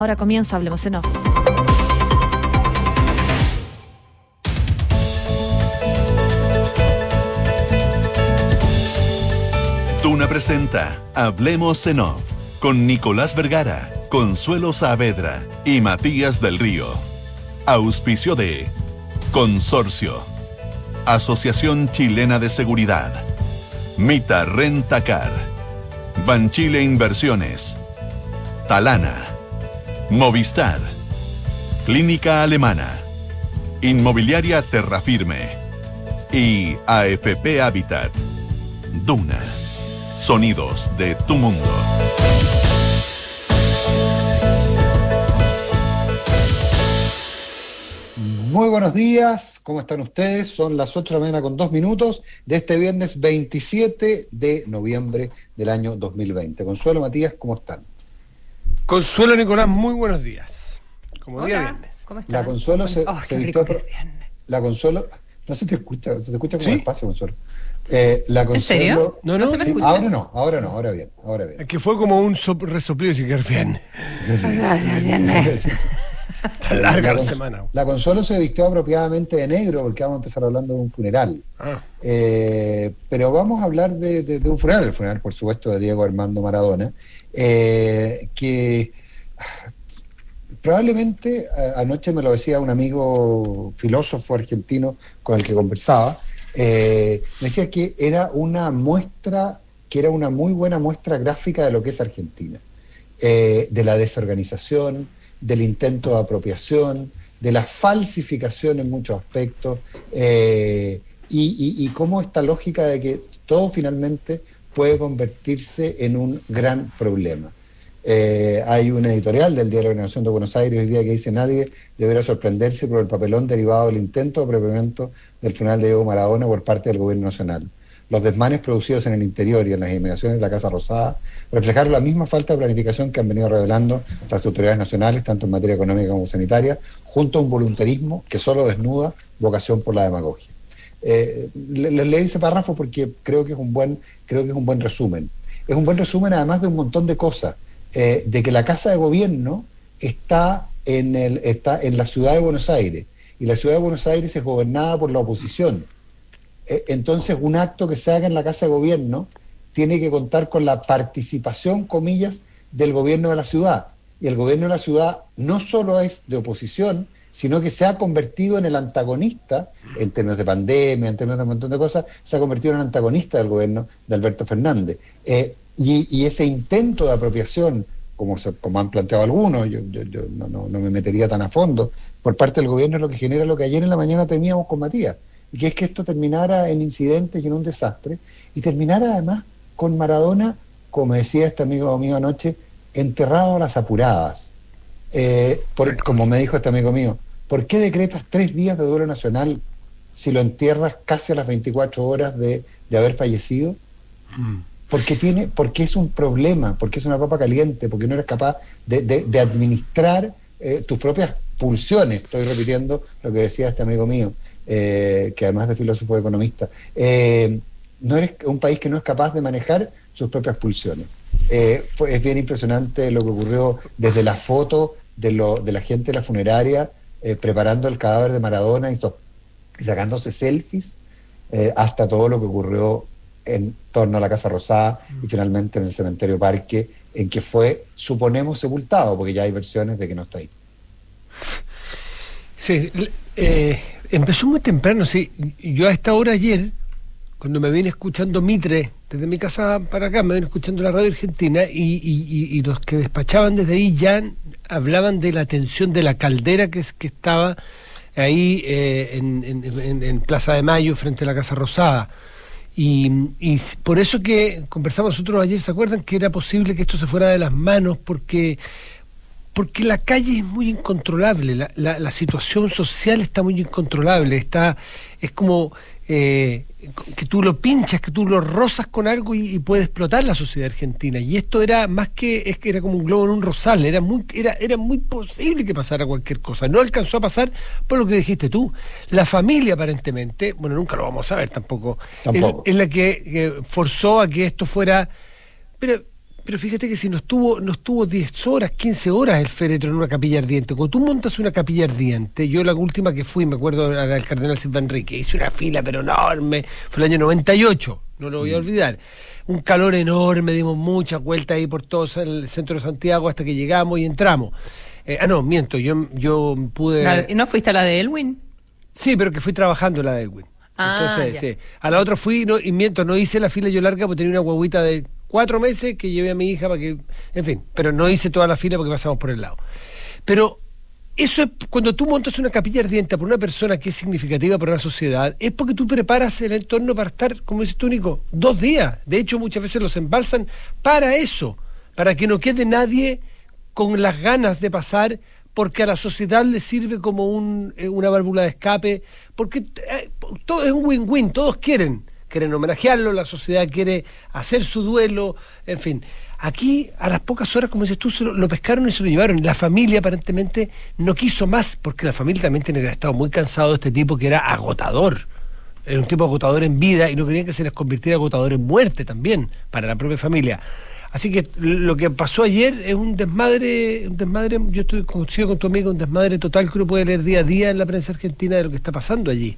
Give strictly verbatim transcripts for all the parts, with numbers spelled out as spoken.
Ahora comienza Hablemos en Off. Duna presenta Hablemos en Off con Nicolás Vergara, Consuelo Saavedra y Matías del Río. Auspicio de Consorcio, Asociación Chilena de Seguridad, Mita Rentacar, Banchile Inversiones, Talana, Movistar, Clínica Alemana, Inmobiliaria Terrafirme y A F P Habitat. Duna, sonidos de tu mundo. Muy buenos días, ¿cómo están ustedes? Son las ocho de la mañana con dos minutos de este viernes veintisiete de noviembre del año dos mil veinte. Consuelo, Matías, ¿cómo están? Consuelo, Nicolás, muy buenos días. Como Hola, día viernes. ¿Cómo están? La Consuelo se, oh, se qué vistió rico pro- que es viernes. La Consuelo, no se te escucha, se te escucha como ¿Sí? despacio, Consuelo. Eh, la Consuelo, serio? No, no, se me sí. escucha? Ahora no, ahora no, ahora bien, ahora bien. Es que fue como un sop- resoplido y que es viernes. viernes. Está larga La la Cons- semana. La Consuelo se vistió apropiadamente de negro porque vamos a empezar hablando de un funeral. Ah, Eh, pero vamos a hablar de, de- de un funeral, el funeral, por supuesto, de Diego Armando Maradona, eh, que ah, probablemente a- anoche me lo decía un amigo filósofo argentino con el que conversaba, eh, me decía que era una muestra, que era una muy buena muestra gráfica de lo que es Argentina, eh, de la desorganización, del intento de apropiación, de la falsificación en muchos aspectos, eh, y, y, y cómo esta lógica de que todo finalmente puede convertirse en un gran problema. Eh, hay un editorial del Diario de la Nación de Buenos Aires hoy día que dice: nadie deberá sorprenderse por el papelón derivado del intento de apropiamiento del funeral de Diego Maradona por parte del gobierno nacional. Los desmanes producidos en el interior y en las inmediaciones de la Casa Rosada reflejaron la misma falta de planificación que han venido revelando las autoridades nacionales, tanto en materia económica como sanitaria, junto a un voluntarismo que solo desnuda vocación por la demagogia. Eh, le, le leí ese párrafo porque creo que es un buen, creo que es un buen resumen. Es un buen resumen además de un montón de cosas, eh, de que la Casa de Gobierno está en, el, está en la ciudad de Buenos Aires, y la ciudad de Buenos Aires es gobernada por la oposición. Entonces, un acto que se haga en la Casa de Gobierno tiene que contar con la participación, comillas, del gobierno de la ciudad. Y el gobierno de la ciudad no solo es de oposición, sino que se ha convertido en el antagonista, en términos de pandemia, en términos de un montón de cosas, se ha convertido en el antagonista del gobierno de Alberto Fernández. Eh, y, y ese intento de apropiación, como, se, como han planteado algunos, yo, yo, yo no, no, no me metería tan a fondo, por parte del gobierno, es lo que genera lo que ayer en la mañana temíamos con Matías, y que es que esto terminara en incidentes y en un desastre, y terminara además con Maradona, como decía este amigo mío anoche, enterrado a las apuradas. Eh, por, como me dijo este amigo mío, ¿por qué decretas tres días de duelo nacional si lo entierras casi a las veinticuatro horas de, de haber fallecido? Porque, tiene, porque es un problema, porque es una papa caliente, porque no eres capaz de, de, de administrar eh, tus propias pulsiones. Estoy repitiendo lo que decía este amigo mío, Eh, que además de filósofo economista, eh, no eres un país que no es capaz de manejar sus propias pulsiones. Eh, fue, es bien impresionante lo que ocurrió desde la foto de, lo, de la gente de la funeraria eh, preparando el cadáver de Maradona y, so, y sacándose selfies, eh, hasta todo lo que ocurrió en torno a la Casa Rosada y finalmente en el cementerio Parque, en que fue, suponemos, sepultado, porque ya hay versiones de que no está ahí. sí, eh, empezó muy temprano, sí. Yo a esta hora ayer, cuando me vine escuchando Mitre, desde mi casa para acá, me vine escuchando la radio argentina, y, y, y, y los que despachaban desde ahí ya hablaban de la tensión de la caldera que, es, que estaba ahí eh, en, en, en Plaza de Mayo, frente a la Casa Rosada. Y, y por eso que conversamos nosotros ayer, ¿se acuerdan? Que era posible que esto se fuera de las manos, porque... porque la calle es muy incontrolable, la, la, la situación social está muy incontrolable, está, es como eh, que tú lo pinchas, que tú lo rozas con algo y, y puede explotar la sociedad argentina. Y esto era más que, es que era como un globo en un rosal, era muy, era, era muy posible que pasara cualquier cosa. No alcanzó a pasar por lo que dijiste tú. La familia, aparentemente, bueno, nunca lo vamos a ver tampoco, Tampoco. Es, es la que, que forzó a que esto fuera... Pero Pero fíjate que si no estuvo, no estuvo diez horas, quince horas el féretro en una capilla ardiente. Cuando tú montas una capilla ardiente, yo la última que fui, me acuerdo, era el cardenal Silva Enrique, hice una fila pero enorme, fue el año noventa y ocho, no lo voy a olvidar. Un calor enorme, dimos muchas vueltas ahí por todo el centro de Santiago hasta que llegamos y entramos. Eh, ah, no, miento, yo, yo pude... La- ¿No fuiste a la de Elwin? Sí, pero que fui trabajando la de Elwin. Ah, Entonces, ya. sí. A la otra fui, no, y miento, no hice la fila yo larga porque tenía una guaguita de cuatro meses que llevé a mi hija para que, en fin, pero no hice toda la fila porque pasamos por el lado. Pero eso es, cuando tú montas una capilla ardiente por una persona que es significativa para una sociedad, es porque tú preparas el entorno para estar, como dices tú, Nico, dos días. De hecho, muchas veces los embalsan para eso, para que no quede nadie con las ganas de pasar, porque a la sociedad le sirve como un, eh, una válvula de escape, porque eh, todo es un win-win, todos quieren, quieren homenajearlo, la sociedad quiere hacer su duelo, en fin. Aquí, a las pocas horas, como dices tú, se lo, lo pescaron y se lo llevaron. La familia aparentemente no quiso más, porque la familia también tiene que haber estado muy cansado de este tipo que era agotador. Era un tipo agotador en vida y no querían que se les convirtiera agotador en muerte también, para la propia familia. Así que lo que pasó ayer es un desmadre, un desmadre, yo estoy coincido con tu amigo, un desmadre total que uno puede leer día a día en la prensa argentina de lo que está pasando allí.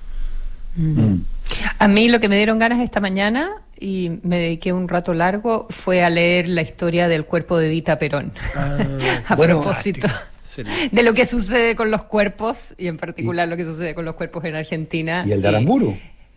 Mm. A mí lo que me dieron ganas esta mañana, y me dediqué un rato largo, fue a leer la historia del cuerpo de Evita Perón. Ah, a bueno, propósito serio. de lo que sucede con los cuerpos, y en particular lo que sucede con los cuerpos en Argentina. Y el de Aramburu,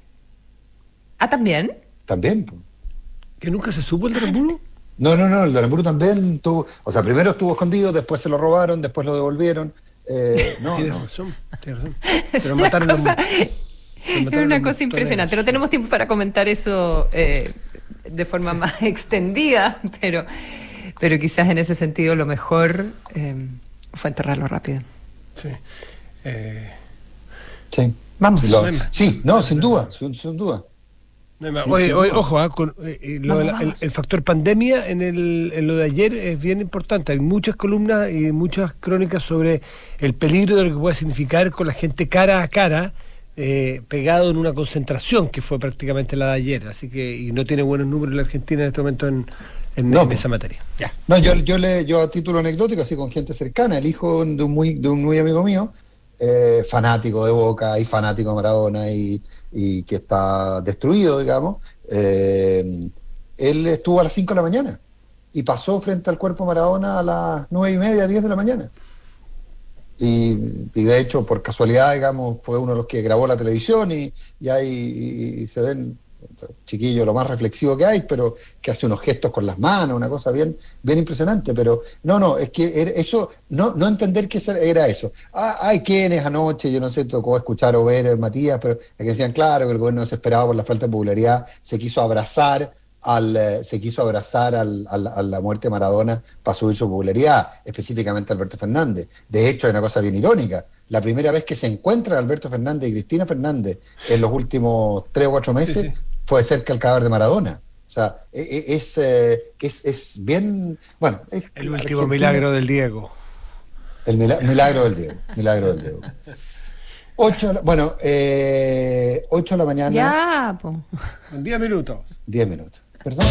Ah, ¿también? también. po. ¿Que nunca se supo el Aramburu? No, no, no, el de Aramburu también tuvo, o sea, primero estuvo escondido, después se lo robaron, después lo devolvieron. Eh, no, Tienes no. razón, tienes razón. Es Pero una mataron a un- cosa, pero es mataron a una un cosa montón impresionante. de- No tenemos tiempo para comentar eso eh, de forma más extendida, pero, pero quizás en ese sentido lo mejor eh, fue enterrarlo rápido. Sí. Eh, Sí. Vamos. Lo- Venga. sí, no, sin duda, sin, sin duda. no hay más. Sí, oye, sí, oye, no. ojo, ah, con, eh, eh, lo de la- Vamos, el, vamos. el factor pandemia en, el, en lo de ayer es bien importante. Hay muchas columnas y muchas crónicas sobre el peligro de lo que puede significar con la gente cara a cara, eh, pegado en una concentración, que fue prácticamente la de ayer. Así que, y no tiene buenos números la Argentina en este momento en, en, No, en pues. esa materia. Ya. No, yo, yo le, yo a título anecdótico, así con gente cercana, el hijo de un muy, de un muy amigo mío, eh, fanático de Boca y fanático de Maradona y, y que está destruido, digamos, eh, él estuvo a las cinco de la mañana y pasó frente al cuerpo de Maradona a las nueve y media, diez de la mañana. Y, y de hecho, por casualidad, digamos, fue uno de los que grabó la televisión y, y ahí y- y se ven chiquillo lo más reflexivo que hay, pero que hace unos gestos con las manos, una cosa bien, bien impresionante. Pero no, no, es que era eso, no, no entender que esa- era eso. Ah, hay quienes anoche, yo no sé, tocó escuchar o ver, eh, Matías, pero que decían, claro, que el gobierno desesperado por la falta de popularidad se quiso abrazar al, eh, se quiso abrazar al, al- a la muerte de Maradona para subir su popularidad, específicamente Alberto Fernández. De hecho, hay una cosa bien irónica. La primera vez que se encuentran Alberto Fernández y Cristina Fernández en los últimos tres o cuatro meses Sí, sí. fue cerca del cadáver de Maradona. O sea, e- e- es, eh, es, es bien... Bueno, es- El último Argentina- milagro del Diego. El mila- milagro del Diego. Milagro del Diego. Ocho, de la- bueno, eh, ocho de la mañana, Ya, po. En diez minutos. diez minutos. ¿Perdón?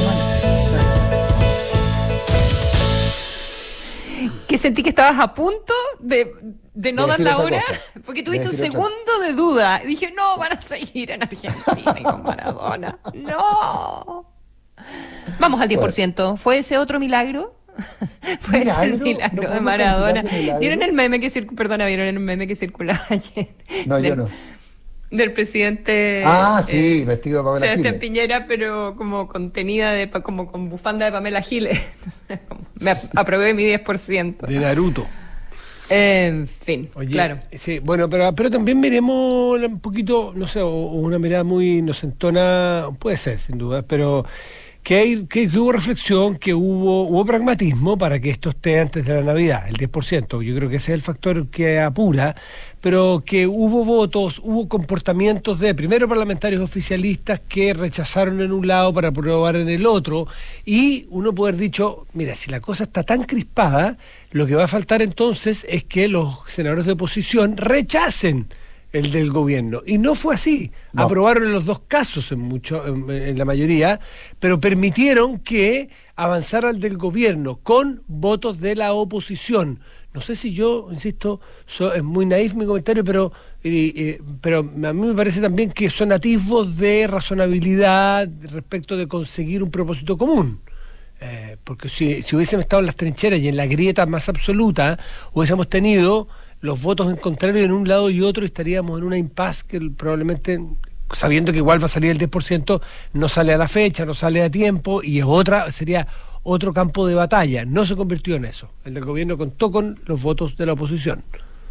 Que sentí que estabas a punto de, de no De dar decir la otra hora, cosa. porque De tuviste un decir otra segundo de duda. Y dije, no, van a seguir en Argentina y con Maradona. No. Vamos al diez por ciento. ¿Fue ese otro milagro? Fue ese el ¿Milagro? milagro ¿No de podemos Maradona. calificar de milagro? ¿Vieron el meme que circulaba? Perdona, ¿vieron el meme que circulaba ayer? No, yo Del- no. Del presidente Ah, sí, eh, vestido de Pamela Sebastián Giles. Piñera, pero como contenida de pa- como con bufanda de Pamela Giles. Como, me ap- aprobé mi diez por ciento. De Naruto. En fin, Oye, claro. sí, bueno, pero, pero también miremos un poquito, no sé, o, o una mirada muy inocentona, puede ser, sin duda, pero que, hay, que, que hubo reflexión, que hubo, hubo pragmatismo para que esto esté antes de la Navidad, el diez por ciento. Yo creo que ese es el factor que apura, pero que hubo votos, hubo comportamientos de, primero, parlamentarios oficialistas que rechazaron en un lado para aprobar en el otro, y uno puede haber dicho, mira, si la cosa está tan crispada, lo que va a faltar entonces es que los senadores de oposición rechacen el del gobierno. Y no fue así. No. Aprobaron en los dos casos, en, mucho, en, en la mayoría, pero permitieron que avanzara el del gobierno con votos de la oposición. No sé si yo, insisto, so, es muy naif mi comentario, pero, eh, eh, pero a mí me parece también que son atisbos de razonabilidad respecto de conseguir un propósito común. Eh, porque si, si hubiésemos estado en las trincheras y en la grieta más absoluta, hubiésemos tenido los votos en contrario en un lado y otro, y estaríamos en una impasse que probablemente, sabiendo que igual va a salir el diez por ciento, no sale a la fecha, no sale a tiempo, y es otra, sería otro campo de batalla. No se convirtió en eso. El del gobierno contó con los votos de la oposición.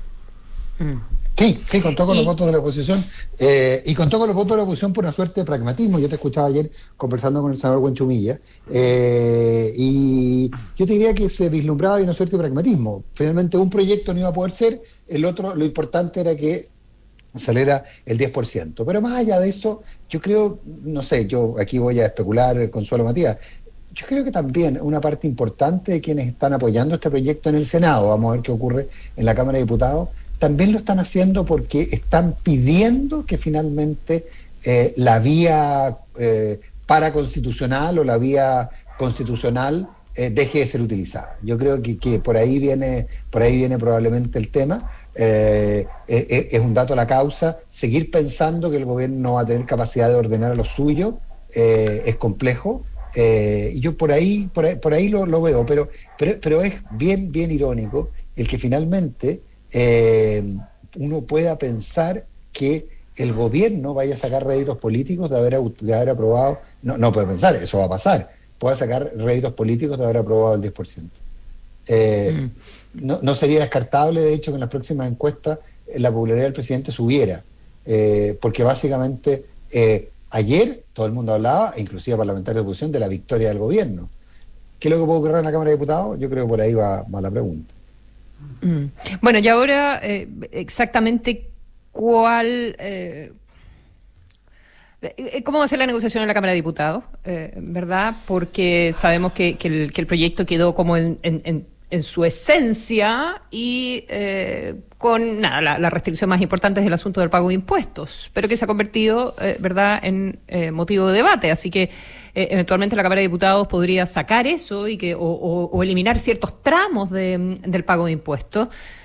Mm. Sí, sí, contó con y... los votos de la oposición, eh, y contó con los votos de la oposición por una suerte de pragmatismo. Yo te escuchaba ayer conversando con el senador Buenchumilla, eh, y yo te diría que se vislumbraba de una suerte de pragmatismo. Finalmente un proyecto no iba a poder ser, el otro, lo importante era que saliera el diez por ciento. Pero más allá de eso, yo creo, no sé, yo aquí voy a especular, Consuelo Matías, yo creo que también una parte importante de quienes están apoyando este proyecto en el Senado, vamos a ver qué ocurre en la Cámara de Diputados, también lo están haciendo porque están pidiendo que finalmente eh, la vía eh, paraconstitucional o la vía constitucional eh, deje de ser utilizada. Yo creo que, que por ahí viene, por ahí viene probablemente el tema. Eh, eh, es un dato a la causa. Seguir pensando que el gobierno no va a tener capacidad de ordenar a lo suyo eh, es complejo. Eh, y yo por ahí, por ahí, por ahí lo, lo veo, pero, pero, pero es bien, bien irónico el que finalmente Eh, uno pueda pensar que el gobierno vaya a sacar réditos políticos de haber, de haber aprobado, no, no puede pensar, eso va a pasar, pueda sacar réditos políticos de haber aprobado el diez por ciento. Eh, mm. no, no sería descartable, de hecho, que en las próximas encuestas la popularidad del presidente subiera, eh, porque básicamente eh, ayer todo el mundo hablaba, inclusive parlamentarios de oposición, de la victoria del gobierno. ¿Qué es lo que puede ocurrir en la Cámara de Diputados? Yo creo que por ahí va, va la pregunta. Mm. Bueno, y ahora eh, exactamente cuál, eh, cómo va a ser la negociación en la Cámara de Diputados, eh, ¿verdad? Porque sabemos que, que, el, que el proyecto quedó como en, en, en su esencia y eh, con nada, la, la restricción más importante es el asunto del pago de impuestos, pero que se ha convertido, eh, ¿verdad?, en eh, motivo de debate, así que Eh, eventualmente la Cámara de Diputados podría sacar eso y que o, o, o eliminar ciertos tramos de, del pago de impuestos,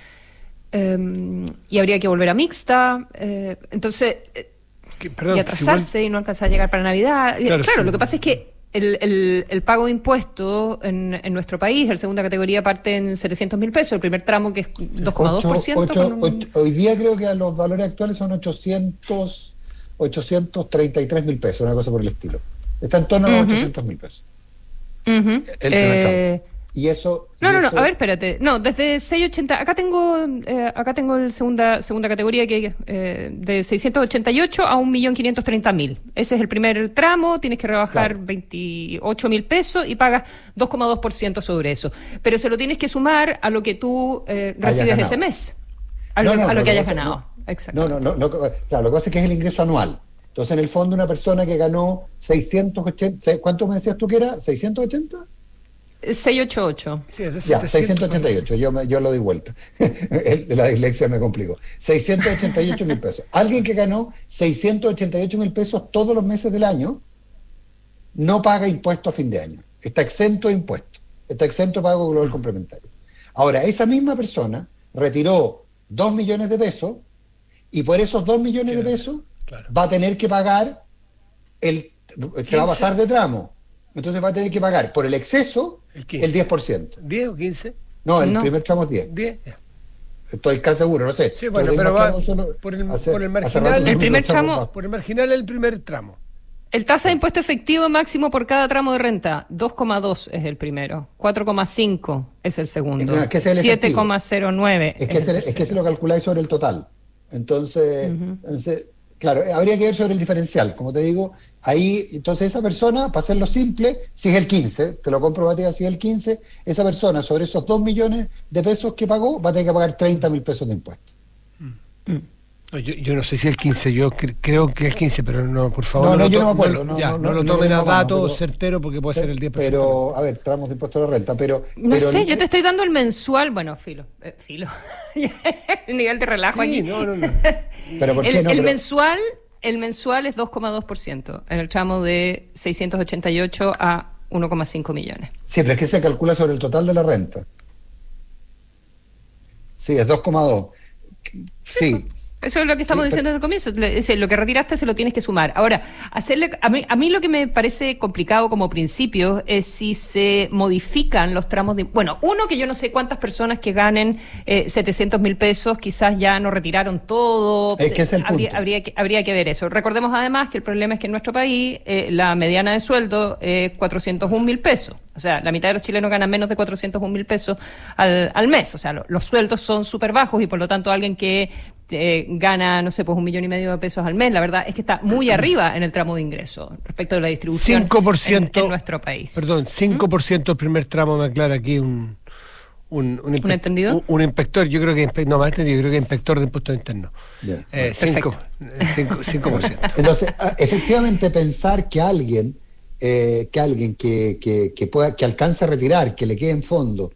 eh, y habría que volver a mixta, eh, entonces eh, que, perdón, y atrasarse si igual... y no alcanzar a llegar para Navidad. Claro, claro sí. Lo que pasa es que el, el, el pago de impuestos en, en nuestro país, la segunda categoría parte en setecientos mil pesos, el primer tramo que es dos coma dos por ciento. Un... Hoy día creo que a los valores actuales son ochocientos, ochocientos treinta y tres mil pesos, una cosa por el estilo. Está en torno a los uh-huh. ochocientos mil pesos. Uh-huh. El eh... Y eso... No, y no, eso... no, a ver, espérate. No, desde seiscientos ochenta... Acá tengo eh, acá tengo el segunda segunda categoría que eh, de seiscientos ochenta y ocho a un millón quinientos treinta mil. Ese es el primer tramo, tienes que rebajar claro. veintiocho mil pesos y pagas dos coma dos por ciento sobre eso. Pero se lo tienes que sumar a lo que tú eh, recibes ese mes, a lo, no, no, a lo que hayas ganado. No, Exacto. No, no, no, no, claro, lo que pasa es que es el ingreso anual. Entonces, en el fondo, una persona que ganó seiscientos ochenta, ¿cuánto me decías tú que era? ¿seiscientos ochenta? seiscientos ochenta y ocho. Sí, ya, seiscientos ochenta y ocho, yo, me, yo lo di vuelta. La dislexia me complicó. seiscientos ochenta y ocho mil pesos. Alguien que ganó seiscientos ochenta y ocho mil pesos todos los meses del año no paga impuesto a fin de año. Está exento de impuestos. Está exento de pago global complementario. Ahora, esa misma persona retiró dos millones de pesos y por esos dos millones claro, de pesos claro. va a tener que pagar, el se va a pasar de tramo. Entonces va a tener que pagar por el exceso el, el diez por ciento. ¿diez o quince? No, el no. primer tramo es diez. diez, ya. Estoy casi seguro, no sé. Sí, bueno, pero, pero va solo, por, el, hace, por el marginal, el primer tramo, por el marginal el primer tramo. El tasa de impuesto efectivo máximo por cada tramo de renta, dos coma dos es el primero, cuatro coma cinco es el segundo, no, es que es siete coma cero nueve es, que es, el, es que se lo calculáis sobre el total. Entonces, uh-huh. entonces, claro, habría que ver sobre el diferencial, como te digo, ahí, entonces esa persona, para hacerlo simple, si es el quince, te lo compro, Matías, si es el quince, esa persona sobre esos dos millones de pesos que pagó, va a tener que pagar treinta mil pesos de impuestos. Mm. Yo, yo no sé si el quince, yo cre- creo que es quince, pero no, por favor. No, no, no, lo yo to- no me acuerdo, No, no, ya, no, no lo no tomen lo a tengo a mano, dato pero- certero porque puede ser el diez por ciento. Pero, a ver, tramos de impuesto a la renta, pero... No pero sé, el- yo te estoy dando el mensual, bueno, filo, eh, filo, el nivel de relajo Sí, aquí. no, no, no. pero ¿por qué el no? el Pero- mensual, el mensual es dos coma dos por ciento, en el tramo de seiscientos ochenta y ocho a uno coma cinco millones. Sí, pero es que se calcula sobre el total de la renta. Sí, es dos coma dos. Sí. Eso es lo que estamos Sí, diciendo desde el comienzo. Le- ese, Lo que retiraste se lo tienes que sumar. Ahora, hacerle a mí, a mí lo que me parece complicado como principio es si se modifican los tramos de... Bueno, uno, que yo no sé cuántas personas que ganen eh, setecientos mil pesos quizás ya no retiraron todo. Es que ese es el habría, punto. habría, que, habría que ver eso. Recordemos además que el problema es que en nuestro país eh, la mediana de sueldo es cuatrocientos un mil pesos. O sea, la mitad de los chilenos ganan menos de cuatrocientos un mil pesos al, al mes. O sea, lo- los sueldos son súper bajos y por lo tanto alguien que eh, gana, no sé, pues un millón y medio de pesos al mes, la verdad es que está muy arriba en el tramo de ingreso respecto de la distribución cinco por ciento en, en nuestro país. Perdón, cinco por ciento el primer tramo, me aclara aquí un... Un, un, ¿Un entendido? Un, un inspector, yo creo que inspe- no más entendido, yo creo que inspector de impuestos internos. Ya. Eh, cinco, cinco, cinco por ciento. Entonces, ah, efectivamente, pensar que alguien, eh, que alguien que, que, que pueda, que alcance a retirar, que le quede en fondo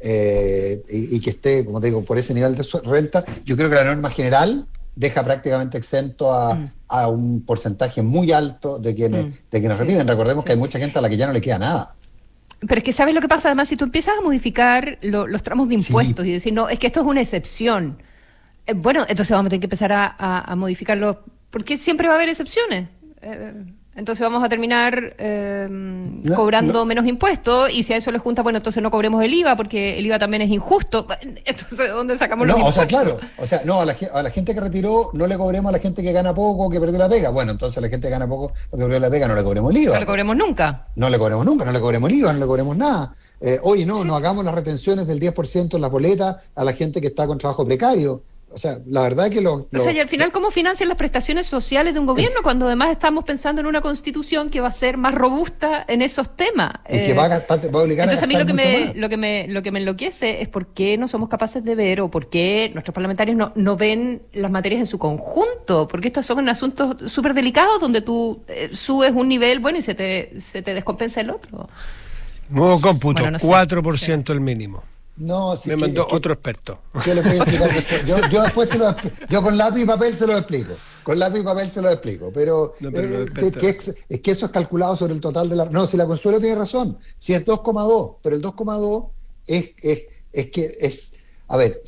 eh, y, y que esté, como te digo, por ese nivel de su- renta, yo creo que la norma general deja prácticamente exento a, Mm. a un porcentaje muy alto de quienes, Mm. de quienes Sí, retiren. Recordemos sí. que hay mucha gente a la que ya no le queda nada. Pero es que ¿sabes lo que pasa? Además, si tú empiezas a modificar lo- los tramos de impuestos y decir, no, es que esto es una excepción, eh, bueno, entonces vamos a tener que empezar a, a, a modificarlo, porque siempre va a haber excepciones. Eh, entonces vamos a terminar eh, No, cobrando no. menos impuestos, y si a eso le junta, bueno, entonces no cobremos el I V A, porque el I V A también es injusto. Entonces, ¿de dónde sacamos No, los o sea, impuestos? claro, o sea, no, a la, ge- a la gente que retiró no le cobremos a la gente que gana poco, que perdió la pega. Bueno, entonces a la gente que gana poco o que perdió la pega no le cobremos el I V A. No le cobremos nunca. No le cobremos nunca, no le cobremos el I V A, no le cobremos nada. Eh, oye, no, no hagamos las retenciones del diez por ciento en las boletas a la gente que está con trabajo precario. O sea, la verdad que lo... O lo- sea, y al final, ¿cómo financian las prestaciones sociales de un gobierno cuando además estamos pensando en una constitución que va a ser más robusta en esos temas? y que Eh, va a, gastar- va a obligar Entonces a a mí gastar lo que mucho me más. lo que me lo que me enloquece es por qué no somos capaces de ver, o por qué nuestros parlamentarios no, no ven las materias en su conjunto, porque estos son asuntos súper delicados donde tú eh, subes un nivel, bueno, y se te se te descompensa el otro. Nuevo cómputo, Bueno, no sé. cuatro por ciento el mínimo. No, sí, Me que- mandó que- otro experto. Yo le voy a explicar después. Yo, yo después se lo expli- yo con lápiz y papel se lo explico. Con lápiz y papel se lo explico. Pero, No, pero eh, lo sí, experto. que es, es que eso es calculado sobre el total de la. No, si la Consuelo tiene razón. Si es dos coma dos, pero el dos coma dos es, es, es que es. A ver.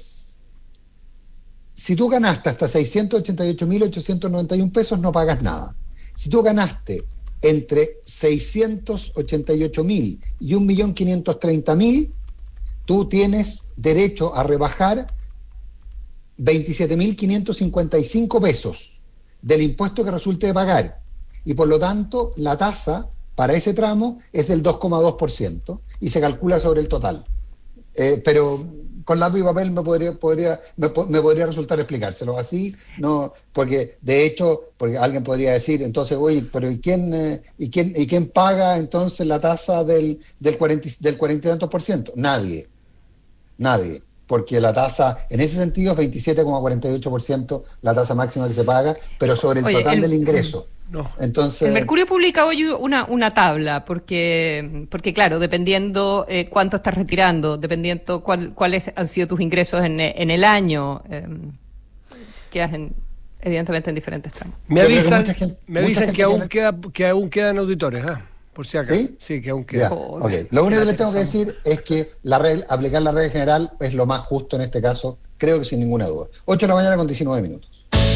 Si tú ganaste hasta seiscientos ochenta y ocho mil ochocientos noventa y uno pesos, no pagas nada. Si tú ganaste entre seiscientos ochenta y ocho mil y un millón quinientos treinta mil, tú tienes derecho a rebajar veintisiete mil quinientos cincuenta y cinco pesos del impuesto que resulte de pagar. Y por lo tanto, la tasa para ese tramo es del dos coma dos por ciento y se calcula sobre el total. Eh, pero con lápiz y papel me podría, podría, me, po- me podría resultar explicárselo así, no, porque de hecho, porque alguien podría decir, entonces, oye, pero ¿y quién, eh, y quién, y quién paga entonces la tasa del, del cuarenta, y- del cuarenta y tantos por ciento? Nadie. Nadie, porque la tasa en ese sentido es veintisiete coma cuarenta y ocho por ciento la tasa máxima que se paga, pero sobre el Oye, total el- del ingreso. No. Entonces, El Mercurio publica hoy una, una tabla, porque, porque claro, dependiendo eh, cuánto estás retirando, dependiendo cuál, cuáles han sido tus ingresos en, en el año, eh, quedas en, evidentemente en diferentes tramos. Me Yo creo que avisan, mucha gente- me mucha avisan gente que aún tiene- queda, que aún quedan auditores, ¿ah? Por si acaso. ¿Sí? que aún ya, queda. Oh, ok. qué Lo único que les tengo que lata que decir es que la regla- aplicar la regla general es lo más justo en este caso, creo que sin ninguna duda. ocho de la mañana con diecinueve minutos.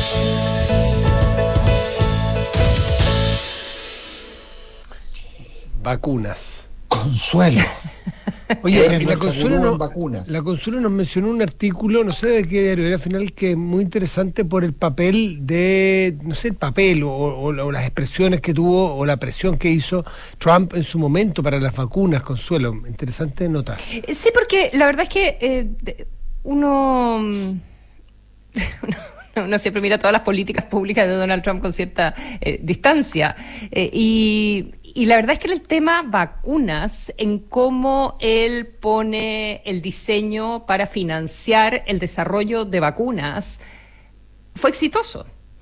Vacunas. Consuelo. Oye, Eres y la nuestra Consuelo, gurú en nos, vacunas. la Consuelo nos mencionó un artículo, no sé de qué diario era al final, que es muy interesante por el papel de, no sé, el papel o, o- o las expresiones que tuvo o la presión que hizo Trump en su momento para las vacunas, Consuelo. Interesante nota. Eh, Sí, porque la verdad es que eh, de- uno, mm, uno, uno siempre mira todas las políticas públicas de Donald Trump con cierta eh, distancia. Eh, y, y la verdad es que en el tema vacunas, en cómo él pone el diseño para financiar el desarrollo de vacunas, fue exitoso.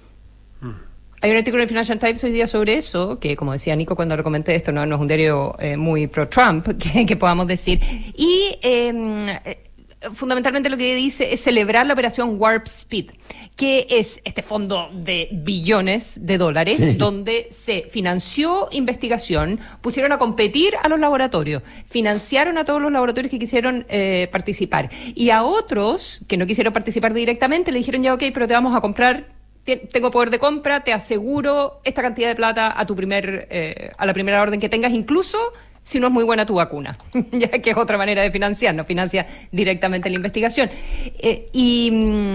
Hay un artículo en el Financial Times hoy día sobre eso, que como decía Nico cuando le comenté esto, no, no es un diario eh, muy pro-Trump, que, que podamos decir. Y eh, fundamentalmente lo que dice es celebrar la operación Warp Speed, que es este fondo de billones de dólares, sí, donde se financió investigación, pusieron a competir a los laboratorios, financiaron a todos los laboratorios que quisieron eh, participar. Y a otros que no quisieron participar directamente le dijeron ya, ok, pero te vamos a comprar, tengo poder de compra, te aseguro esta cantidad de plata a tu primer eh, a la primera orden que tengas, incluso si no es muy buena tu vacuna, ya que es otra manera de financiar, no financia directamente la investigación. Eh, y,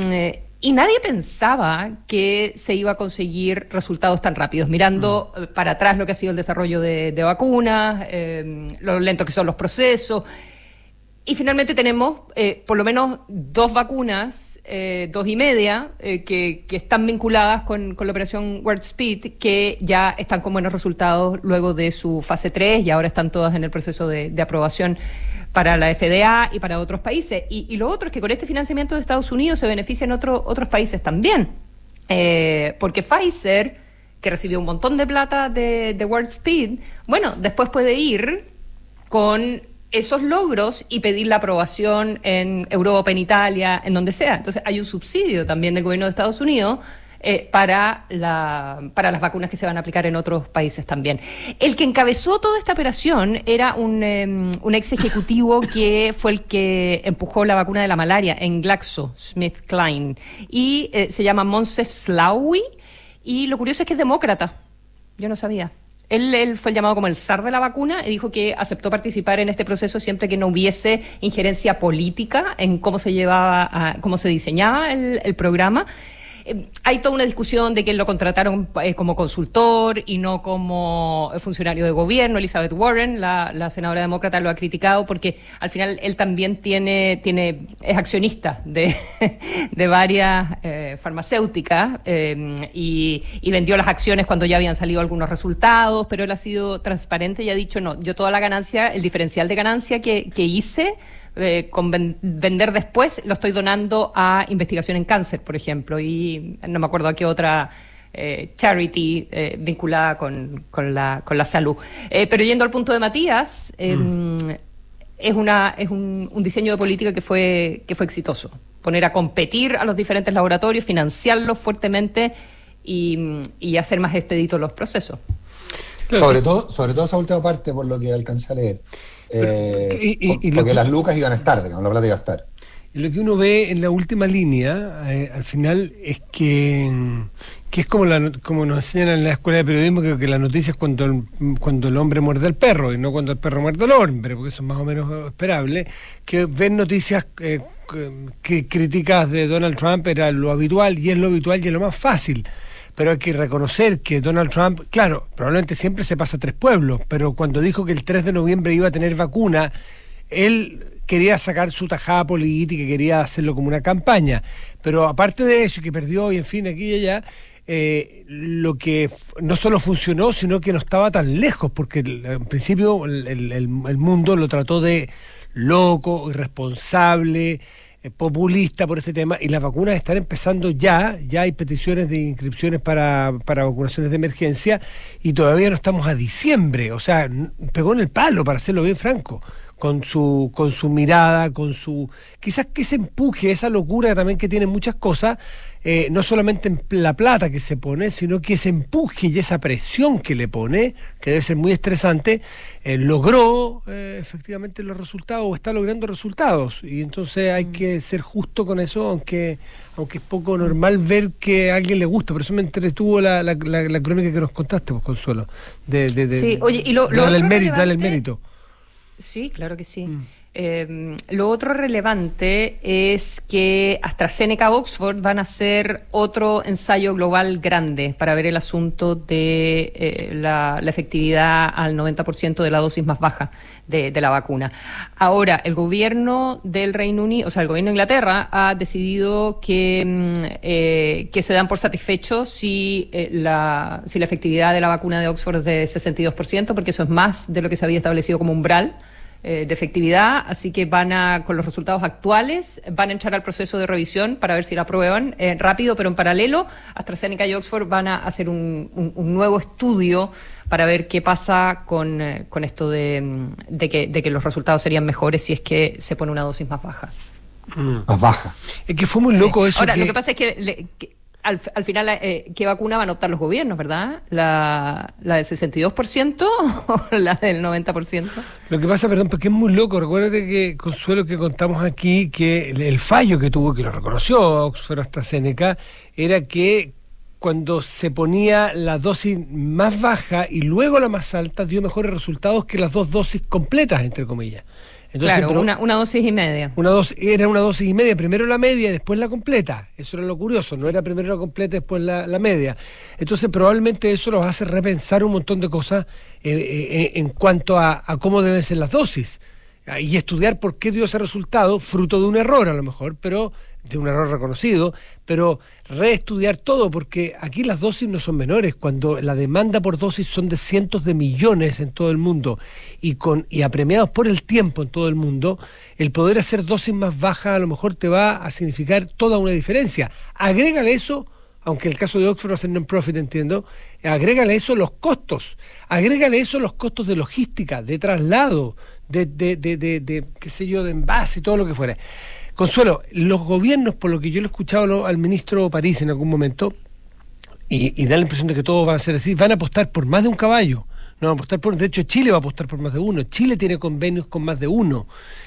y nadie pensaba que se iba a conseguir resultados tan rápidos, mirando mm. para atrás lo que ha sido el desarrollo de, de vacunas, eh, lo lentos que son los procesos. Y finalmente tenemos eh, por lo menos dos vacunas, eh, dos y media, eh, que, que están vinculadas con, con la operación Warp Speed, que ya están con buenos resultados luego de su fase tres y ahora están todas en el proceso de, de aprobación para la F D A y para otros países. Y, y lo otro es que con este financiamiento de Estados Unidos se benefician otro, otros países también, eh, porque Pfizer, que recibió un montón de plata de, de Warp Speed, bueno, después puede ir con esos logros y pedir la aprobación en Europa, en Italia, en donde sea. Entonces hay un subsidio también del gobierno de Estados Unidos eh, para, la, para las vacunas que se van a aplicar en otros países también. El que encabezó toda esta operación era un, eh, un ex ejecutivo que fue el que empujó la vacuna de la malaria en GlaxoSmithKline y eh, se llama Moncef Slaoui, y lo curioso es que es demócrata. Yo no sabía. Él, él fue el llamado como el zar de la vacuna y dijo que aceptó participar en este proceso siempre que no hubiese injerencia política en cómo se llevaba, a, cómo se diseñaba el, el programa. Eh, hay toda una discusión de que lo contrataron eh, como consultor y no como funcionario de gobierno. Elizabeth Warren, la, la senadora demócrata, lo ha criticado porque al final él también tiene, tiene es accionista de, de varias eh, farmacéuticas eh, y, y vendió las acciones cuando ya habían salido algunos resultados, pero él ha sido transparente y ha dicho, no, yo toda la ganancia, el diferencial de ganancia que, que hice Eh, con ven- vender después, lo estoy donando a investigación en cáncer, por ejemplo, y no me acuerdo a qué otra eh, charity eh, vinculada con, con, la, con la salud. Eh, pero yendo al punto de Matías, eh, mm. es, una, es un, un diseño de política que fue, que fue exitoso. Poner a competir a los diferentes laboratorios, financiarlos fuertemente y, y hacer más expeditos los procesos. Sobre todo, sobre todo esa última parte, por lo que alcancé a leer. Eh, y, y, y porque que, las lucas iban a estar, digamos, la plata iba a estar. Y lo que uno ve en la última línea, eh, al final, es que, que es como, la, como nos enseñan en la escuela de periodismo, que, que la noticia es cuando el, cuando el hombre muerde al perro y no cuando el perro muerde al hombre, porque eso es más o menos esperable. Que ven noticias eh, que críticas de Donald Trump era lo habitual, y es lo habitual y es lo más fácil. Pero hay que reconocer que Donald Trump, claro, probablemente siempre se pasa a tres pueblos, pero cuando dijo que el tres de noviembre iba a tener vacuna, él quería sacar su tajada política, quería hacerlo como una campaña. Pero aparte de eso, que perdió y en fin, aquí y allá, eh, lo que no solo funcionó, sino que no estaba tan lejos, porque en principio el, el, el mundo lo trató de loco, irresponsable, populista por este tema, y las vacunas están empezando ya, ya hay peticiones de inscripciones para, para vacunaciones de emergencia, y todavía no estamos a diciembre, o sea, pegó en el palo, para hacerlo bien franco, con su, con su mirada, con su, quizás que ese empuje, esa locura también que tienen muchas cosas, eh, no solamente en la plata que se pone, sino que ese empuje y esa presión que le pone, que debe ser muy estresante, eh, logró eh, efectivamente los resultados, o está logrando resultados, y entonces hay que ser justo con eso, aunque aunque es poco normal ver que a alguien le gusta. Por eso me entretuvo la, la, la, la crónica que nos contaste, pues, Consuelo, de, de, de, sí, oye, y lo, de lo darle el mérito, darle el mérito. Sí, claro que sí. Mm. Eh, lo otro relevante es que AstraZeneca Oxford van a hacer otro ensayo global grande para ver el asunto de eh, la, la efectividad al noventa por ciento de la dosis más baja de, de la vacuna. Ahora, el gobierno del Reino Unido, o sea, el gobierno de Inglaterra ha decidido que, eh, que se dan por satisfechos si, eh, la, si la efectividad de la vacuna de Oxford es de sesenta y dos por ciento, porque eso es más de lo que se había establecido como umbral eh, de efectividad, así que van a, con los resultados actuales, van a entrar al proceso de revisión para ver si la aprueban eh, rápido, pero en paralelo, AstraZeneca y Oxford van a hacer un, un, un nuevo estudio para ver qué pasa con, eh, con esto de, de, que, de que los resultados serían mejores si es que se pone una dosis más baja. Mm. Más baja. Es que fue muy loco sí. eso. Ahora, que... lo que pasa es que... Le, que Al, al final, eh, ¿qué vacuna van a optar los gobiernos, verdad? ¿La, la del sesenta y dos por ciento o la del noventa por ciento? Lo que pasa, perdón, porque es muy loco. Recuérdate que, Consuelo, que contamos aquí, que el, el fallo que tuvo, que lo reconoció Oxford AstraZeneca, era que cuando se ponía la dosis más baja y luego la más alta, dio mejores resultados que las dos dosis completas, entre comillas. Entonces, claro, una, una dosis y media. Una dosis, era una dosis y media, primero la media y después la completa. Eso era lo curioso, no era primero la completa y después la, la media. Entonces probablemente eso nos hace repensar un montón de cosas eh, eh, en cuanto a, a cómo deben ser las dosis. Y estudiar por qué dio ese resultado, fruto de un error a lo mejor, pero de un error reconocido, pero reestudiar todo, porque aquí las dosis no son menores, cuando la demanda por dosis son de cientos de millones en todo el mundo y con y apremiados por el tiempo en todo el mundo, el poder hacer dosis más bajas a lo mejor te va a significar toda una diferencia. Agrégale eso, aunque el caso de Oxford va a ser non-profit, entiendo, agrégale eso los costos, agrégale eso los costos de logística, de traslado, de, de, de, de, de qué sé yo, de envase y todo lo que fuera. Consuelo, los gobiernos, por lo que yo le he escuchado al ministro París en algún momento, y, y da la impresión de que todos van a ser así, van a apostar por más de un caballo, no van a apostar por, de hecho Chile va a apostar por más de uno, Chile tiene convenios con más de uno,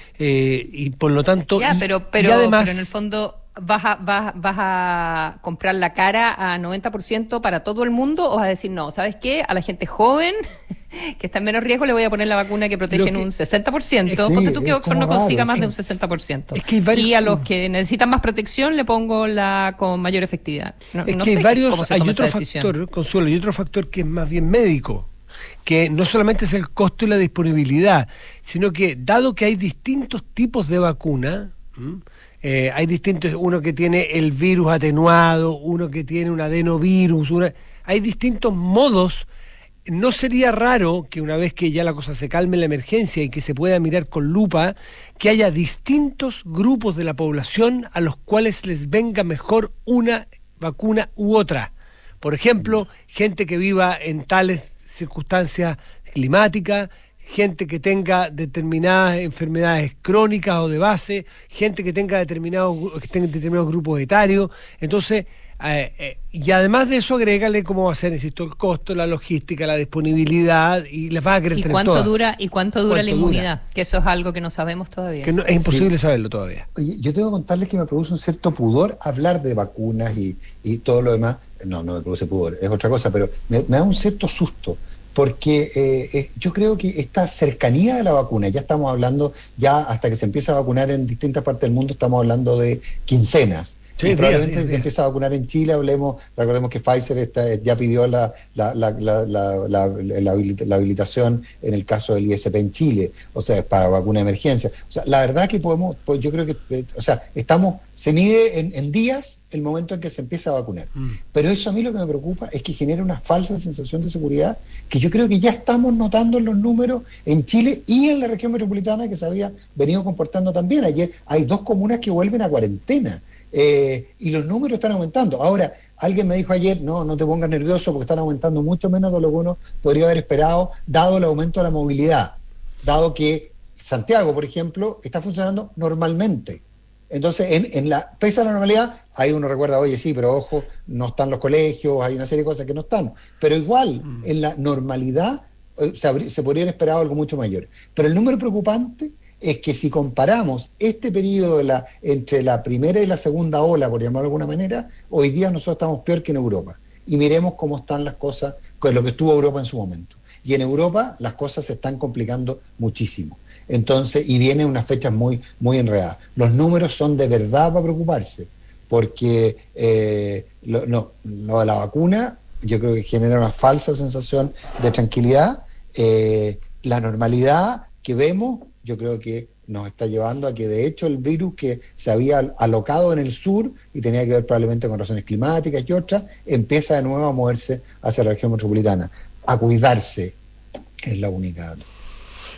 eh, y por lo tanto... Ya, y, pero, pero, y además, pero en el fondo... ¿Vas a, vas, ¿Vas a comprar la cara a noventa por ciento para todo el mundo o vas a decir, no, ¿sabes qué? A la gente joven que está en menos riesgo le voy a poner la vacuna que protege en un sesenta por ciento? Sí, Ponte tú que Oxford no consiga raro, más sí. de un sesenta por ciento. Es que hay varios, y a los que necesitan más protección le pongo la con mayor efectividad. No, es no que sé hay varios, cómo se hay toma otro esa decisión. factor, Consuelo, y otro factor que es más bien médico, que no solamente es el costo y la disponibilidad, sino que dado que hay distintos tipos de vacuna, ¿m? Eh, hay distintos, uno que tiene el virus atenuado, uno que tiene un adenovirus, una, hay distintos modos. No sería raro que una vez que ya la cosa se calme en la emergencia y que se pueda mirar con lupa, que haya distintos grupos de la población a los cuales les venga mejor una vacuna u otra. Por ejemplo, gente que viva en tales circunstancias climáticas, gente que tenga determinadas enfermedades crónicas o de base, gente que tenga determinados, que tenga determinados grupos etarios. Entonces, eh, eh, y además de eso, agrégale cómo va a ser, insisto, el costo, la logística, la disponibilidad, y las va a querer ¿Y tener cuánto todas. dura y cuánto dura ¿Cuánto la dura? inmunidad? Que eso es algo que no sabemos todavía. Que no, es imposible Sí. saberlo todavía. Oye, yo tengo que contarles que me produce un cierto pudor hablar de vacunas y, y todo lo demás. No, no me produce pudor, es otra cosa, pero me, me da un cierto susto. Porque eh, eh, yo creo que esta cercanía de la vacuna, ya estamos hablando, ya hasta que se empieza a vacunar en distintas partes del mundo, estamos hablando de quincenas. Sí, y días, probablemente días, se días. empieza a vacunar en Chile, hablemos, recordemos que Pfizer está, ya pidió la, la, la, la, la, la, la, habilita, la habilitación en el caso del I S P en Chile, o sea, para vacuna de emergencia. O sea, la verdad que podemos, pues yo creo que, eh, o sea, estamos, se mide en, en días el momento en que se empieza a vacunar. Mm. Pero eso a mí lo que me preocupa es que genera una falsa sensación de seguridad que yo creo que ya estamos notando en los números en Chile y en la región metropolitana que se había venido comportando también. Ayer hay dos comunas que vuelven a cuarentena. Eh, y los números están aumentando. Ahora, alguien me dijo ayer, no, no te pongas nervioso porque están aumentando mucho menos de lo que uno podría haber esperado, dado el aumento de la movilidad, dado que Santiago, por ejemplo, está funcionando normalmente. Entonces, en, en la, pese a la normalidad, ahí uno recuerda, oye, sí, pero ojo, no están los colegios, hay una serie de cosas que no están. Pero igual, mm. en la normalidad, se, habría, se podría haber esperado algo mucho mayor. Pero el número preocupante es que si comparamos este periodo de la, entre la primera y la segunda ola, por llamarlo de alguna manera, hoy día nosotros estamos peor que en Europa. Y miremos cómo están las cosas con lo que estuvo Europa en su momento. Y en Europa las cosas se están complicando muchísimo. Entonces, y vienen unas fechas muy, muy enredadas. Los números son de verdad para preocuparse, porque eh, lo, no, lo de la vacuna yo creo que genera una falsa sensación de tranquilidad. Eh, la normalidad que vemos yo creo que nos está llevando a que de hecho el virus que se había alocado en el sur y tenía que ver probablemente con razones climáticas y otras, empieza de nuevo a moverse hacia la región metropolitana. A cuidarse, es la única.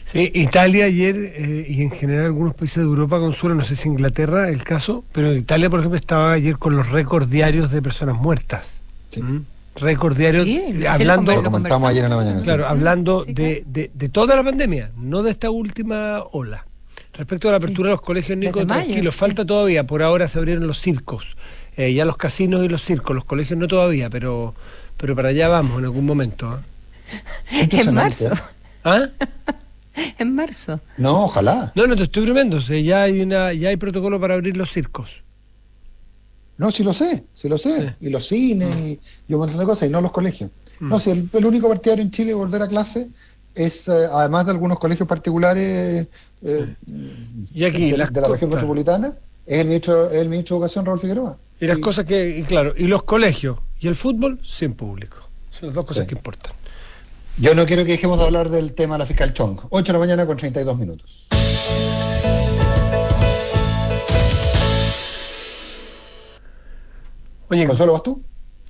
Sí, Italia ayer eh, y en general algunos países de Europa, Consuelo, no sé si Inglaterra el caso, pero Italia, por ejemplo, estaba ayer con los récords diarios de personas muertas. Sí. ¿Mm? Récord diario, Sí, eh, hablando, lo comentamos ayer en la mañana. claro, sí. hablando Sí, de, de, de toda la pandemia, no de esta última ola. Respecto a la apertura Sí. de los colegios, Nico, Desde mayo, tranquilo, sí. falta todavía. Por ahora se abrieron los circos, eh, ya los casinos y los circos, los colegios no todavía, pero pero para allá vamos en algún momento. ¿eh? En Impresionante, marzo. ¿eh? ¿Ah? En marzo. No, ojalá. No, no te estoy bromeando, o sea, ya hay una, ya hay protocolo para abrir los circos. No, sí lo sé, sí lo sé. Sí. Y los cines y, y un montón de cosas, y no los colegios. No, si el, el único partidario en Chile de volver a clase es, eh, además de algunos colegios particulares eh, Y aquí de, las de la co- región claro. metropolitana, es el ministro, es el ministro de Educación, Raúl Figueroa. Y las Sí. cosas que, y claro, y los colegios y el fútbol sin público. Son las dos cosas Sí. que importan. Yo no quiero que dejemos de hablar del tema de la fiscal Chong. ocho de la mañana con treinta y dos minutos. Oye, ¿Consuelo, vas tú?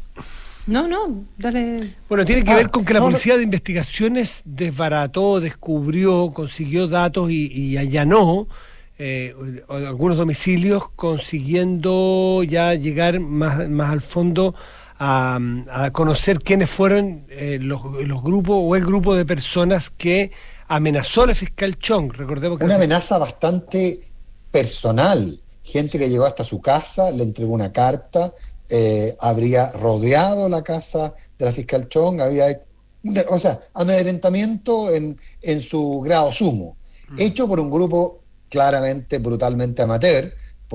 No, no, dale. bueno, tiene que Ah, ver con que la no, no. Policía de Investigaciones desbarató, descubrió, consiguió datos y, y allanó eh, algunos domicilios, consiguiendo ya llegar más, más al fondo a, a conocer quiénes fueron eh, los, los grupos o el grupo de personas que amenazó a la fiscal Chong. Recordemos que Una la- amenaza bastante personal. Gente que llegó hasta su casa, le entregó una carta, eh, habría rodeado la casa de la fiscal Chong, había, o sea, amedrentamiento en, en su grado sumo, hecho por un grupo claramente, brutalmente amateur,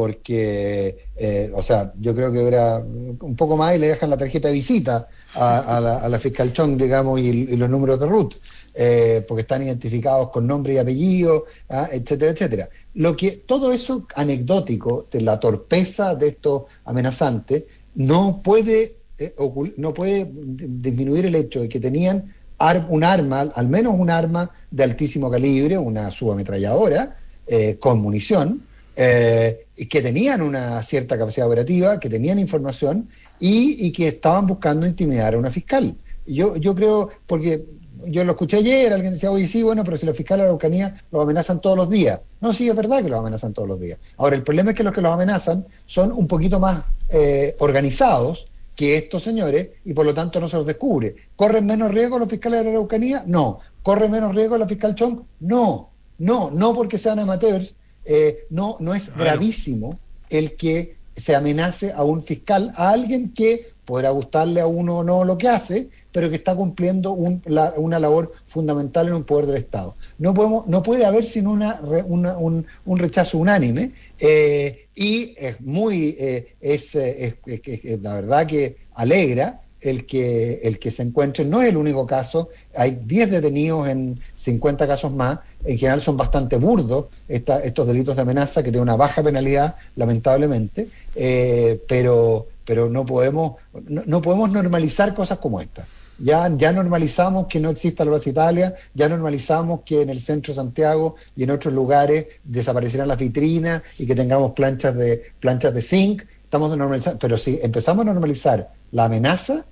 porque, eh, o sea, yo creo que era un poco más y le dejan la tarjeta de visita a, a la, a la fiscal Chong, digamos, y, y los números de ruta, eh, porque están identificados con nombre y apellido, ¿ah? etcétera, etcétera. Lo que, todo eso anecdótico de la torpeza de estos amenazantes no puede, eh, ocul- no puede d- disminuir el hecho de que tenían ar- un arma, al menos un arma de altísimo calibre, una subametralladora, eh, con munición, eh, y que tenían una cierta capacidad operativa, que tenían información y, y que estaban buscando intimidar a una fiscal. Y Yo, yo creo, porque yo lo escuché ayer, alguien decía, oye, sí, bueno, pero si los fiscales de la Araucanía los amenazan todos los días. No, sí, es verdad que los amenazan todos los días. Ahora, el problema es que los que los amenazan son un poquito más eh, organizados que estos señores y por lo tanto no se los descubre. ¿Corren menos riesgo los fiscales de la Araucanía? No. ¿Corre menos riesgo la fiscal Chong? No. No, no porque sean amateurs, eh, no, no es Bueno. gravísimo el que se amenace a un fiscal, a alguien que podrá gustarle a uno o no lo que hace, pero que está cumpliendo un, la, una labor fundamental en un poder del Estado. No podemos, no puede haber sino una, re, una, un, un rechazo unánime, eh, y es muy, eh, es, es, es, es, es la verdad que alegra el que, el que se encuentren. No es el único caso, hay diez detenidos en cincuenta casos más, en general son bastante burdos esta, estos delitos de amenaza que tienen una baja penalidad, lamentablemente, eh, pero, pero no podemos, no, no podemos normalizar cosas como esta. Ya, ya normalizamos que no exista la Plaza Italia, ya normalizamos que en el centro de Santiago y en otros lugares desaparecerán las vitrinas y que tengamos planchas de, planchas de zinc. Estamos normalizando, pero si empezamos a normalizar la amenaza,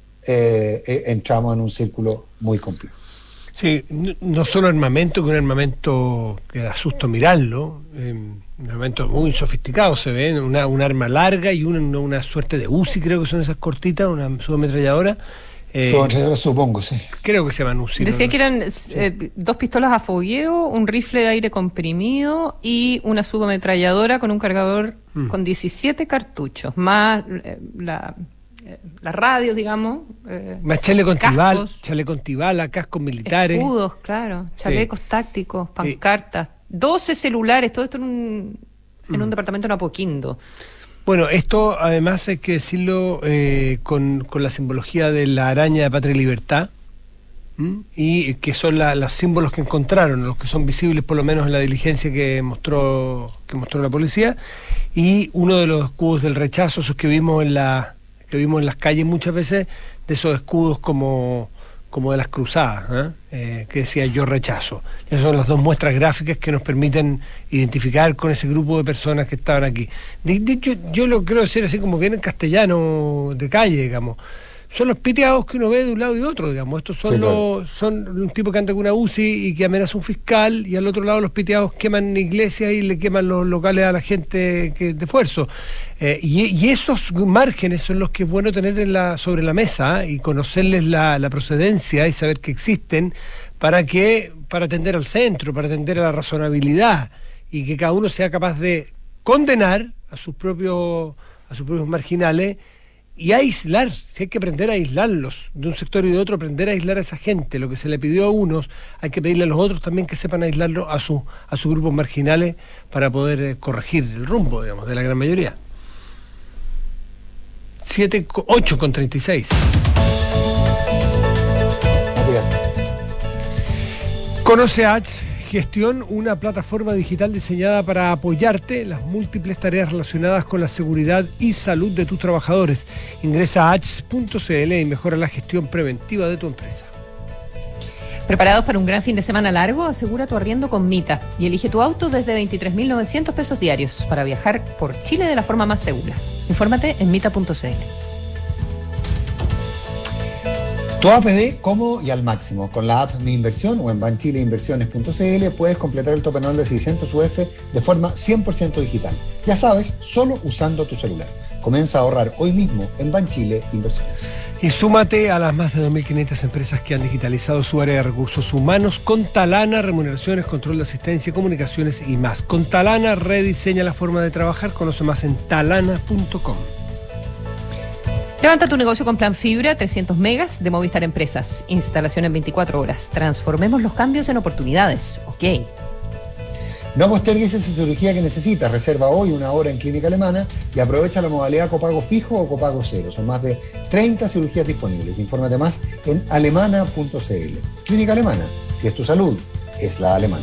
eh, eh, entramos en un círculo muy complejo. Sí, no, no solo armamento, que un armamento que da susto mirarlo, eh, un armamento muy sofisticado se ve, una, un arma larga y una, una suerte de U C I, creo que son esas cortitas, una subametralladora. Eh, Subametralladora, supongo, sí. creo que se llaman U C I. Decía ¿no? que eran eh, dos pistolas a fogueo, un rifle de aire comprimido y una subametralladora con un cargador Mm. con diecisiete cartuchos, más eh, la, eh, la radio, digamos. eh, Más chaleco antibal, cascos, chaleco antibala, cascos militares. escudos, claro, chalecos tácticos, pancartas, doce celulares, todo esto en un, en un departamento en Apoquindo. Bueno, esto además hay que decirlo eh, con, con la simbología de la araña de Patria y Libertad, ¿m? y que son la, los símbolos que encontraron, los que son visibles por lo menos en la diligencia que mostró que mostró la policía, y uno de los escudos del rechazo, esos que vimos en la que vimos en las calles muchas veces, de esos escudos como como de las cruzadas, ¿eh? Eh, que decía yo rechazo. Esas son las dos muestras gráficas que nos permiten identificar con ese grupo de personas que estaban aquí. De, de hecho, yo lo quiero decir así como bien en castellano de calle, digamos. son los piteados que uno ve de un lado y de otro, digamos. Estos son sí, los claro. son un tipo que anda con una U C I y que amenaza a un fiscal, y al otro lado los piteados queman iglesias y le queman los locales a la gente que, de esfuerzo. Eh, y, y esos márgenes son los que es bueno tener en la, sobre la mesa, ¿eh? Y conocerles la, la procedencia y saber que existen para que para atender al centro, para atender a la razonabilidad, y que cada uno sea capaz de condenar a sus propios a sus propios marginales y aislar. Si hay que aprender a aislarlos de un sector y de otro, aprender a aislar a esa gente. Lo que se le pidió a unos, hay que pedirle a los otros también que sepan aislarlo a su, a sus grupos marginales para poder eh, corregir el rumbo, digamos, de la gran mayoría. ocho con treinta y seis. Conoce H Gestión, una plataforma digital diseñada para apoyarte en las múltiples tareas relacionadas con la seguridad y salud de tus trabajadores. Ingresa a h punto c l y mejora la gestión preventiva de tu empresa. ¿Preparados para un gran fin de semana largo? Asegura tu arriendo con Mita y elige tu auto desde veintitrés mil novecientos pesos diarios para viajar por Chile de la forma más segura. Infórmate en mita punto c l. Tu A P B cómodo y al máximo. Con la app Mi Inversión o en banchileinversiones punto c l puedes completar el tope anual de seiscientos U F de forma cien por ciento digital. Ya sabes, solo usando tu celular. Comienza a ahorrar hoy mismo en Banchile Inversiones. Y súmate a las más de dos mil quinientas empresas que han digitalizado su área de recursos humanos con Talana, remuneraciones, control de asistencia, comunicaciones y más. Con Talana rediseña la forma de trabajar. Conoce más en talana punto com. Levanta tu negocio con Plan Fibra, trescientos megas de Movistar Empresas. Instalación en veinticuatro horas. Transformemos los cambios en oportunidades. Ok. No postergues esa cirugía que necesitas. Reserva hoy una hora en Clínica Alemana y aprovecha la modalidad copago fijo o copago cero. Son más de treinta cirugías disponibles. Infórmate más en alemana punto c l. Clínica Alemana. Si es tu salud, es la alemana.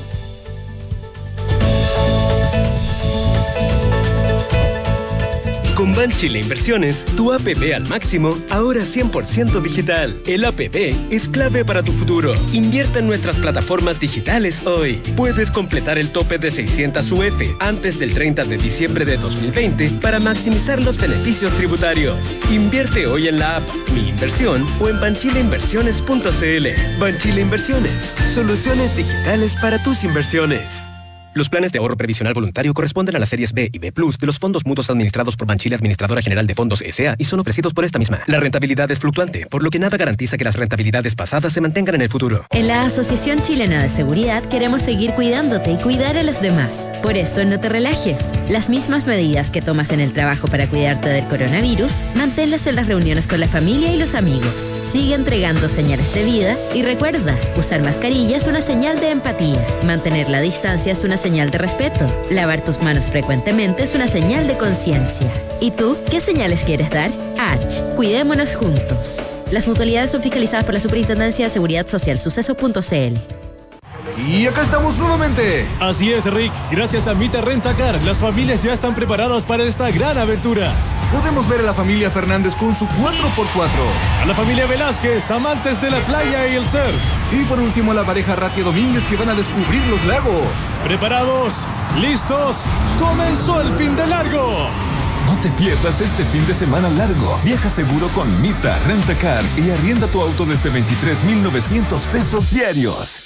Con Banchile Inversiones, tu A P B al máximo, ahora cien por ciento digital. El A P B es clave para tu futuro. Invierte en nuestras plataformas digitales hoy. Puedes completar el tope de seiscientos U F antes del treinta de diciembre de dos mil veinte para maximizar los beneficios tributarios. Invierte hoy en la app Mi Inversión o en banchileinversiones punto c l. Banchile Inversiones, soluciones digitales para tus inversiones. Los planes de ahorro previsional voluntario corresponden a las series B y B plus de los fondos mutuos administrados por Banchile Administradora General de Fondos S A y son ofrecidos por esta misma. La rentabilidad es fluctuante, por lo que nada garantiza que las rentabilidades pasadas se mantengan en el futuro. En la Asociación Chilena de Seguridad queremos seguir cuidándote y cuidar a los demás. Por eso no te relajes. Las mismas medidas que tomas en el trabajo para cuidarte del coronavirus, manténlas en las reuniones con la familia y los amigos. Sigue entregando señales de vida y recuerda, usar mascarilla es una señal de empatía. Mantener la distancia es una señal de respeto. Lavar tus manos frecuentemente es una señal de conciencia. ¿Y tú, qué señales quieres dar? H. Cuidémonos juntos. Las mutualidades son fiscalizadas por la Superintendencia de Seguridad Social. Suceso punto c l. Y acá estamos nuevamente. Así es, Rick. Gracias a Mita Rentacar, las familias ya están preparadas para esta gran aventura. Podemos ver a la familia Fernández con su cuatro por cuatro. A la familia Velázquez, amantes de la playa y el surf. Y por último a la pareja Ratia Domínguez que van a descubrir los lagos. ¿Preparados? ¿Listos? ¡Comenzó el fin de largo! No te pierdas este fin de semana largo. Viaja seguro con Mita Rentacar y arrienda tu auto desde veintitrés mil novecientos pesos diarios.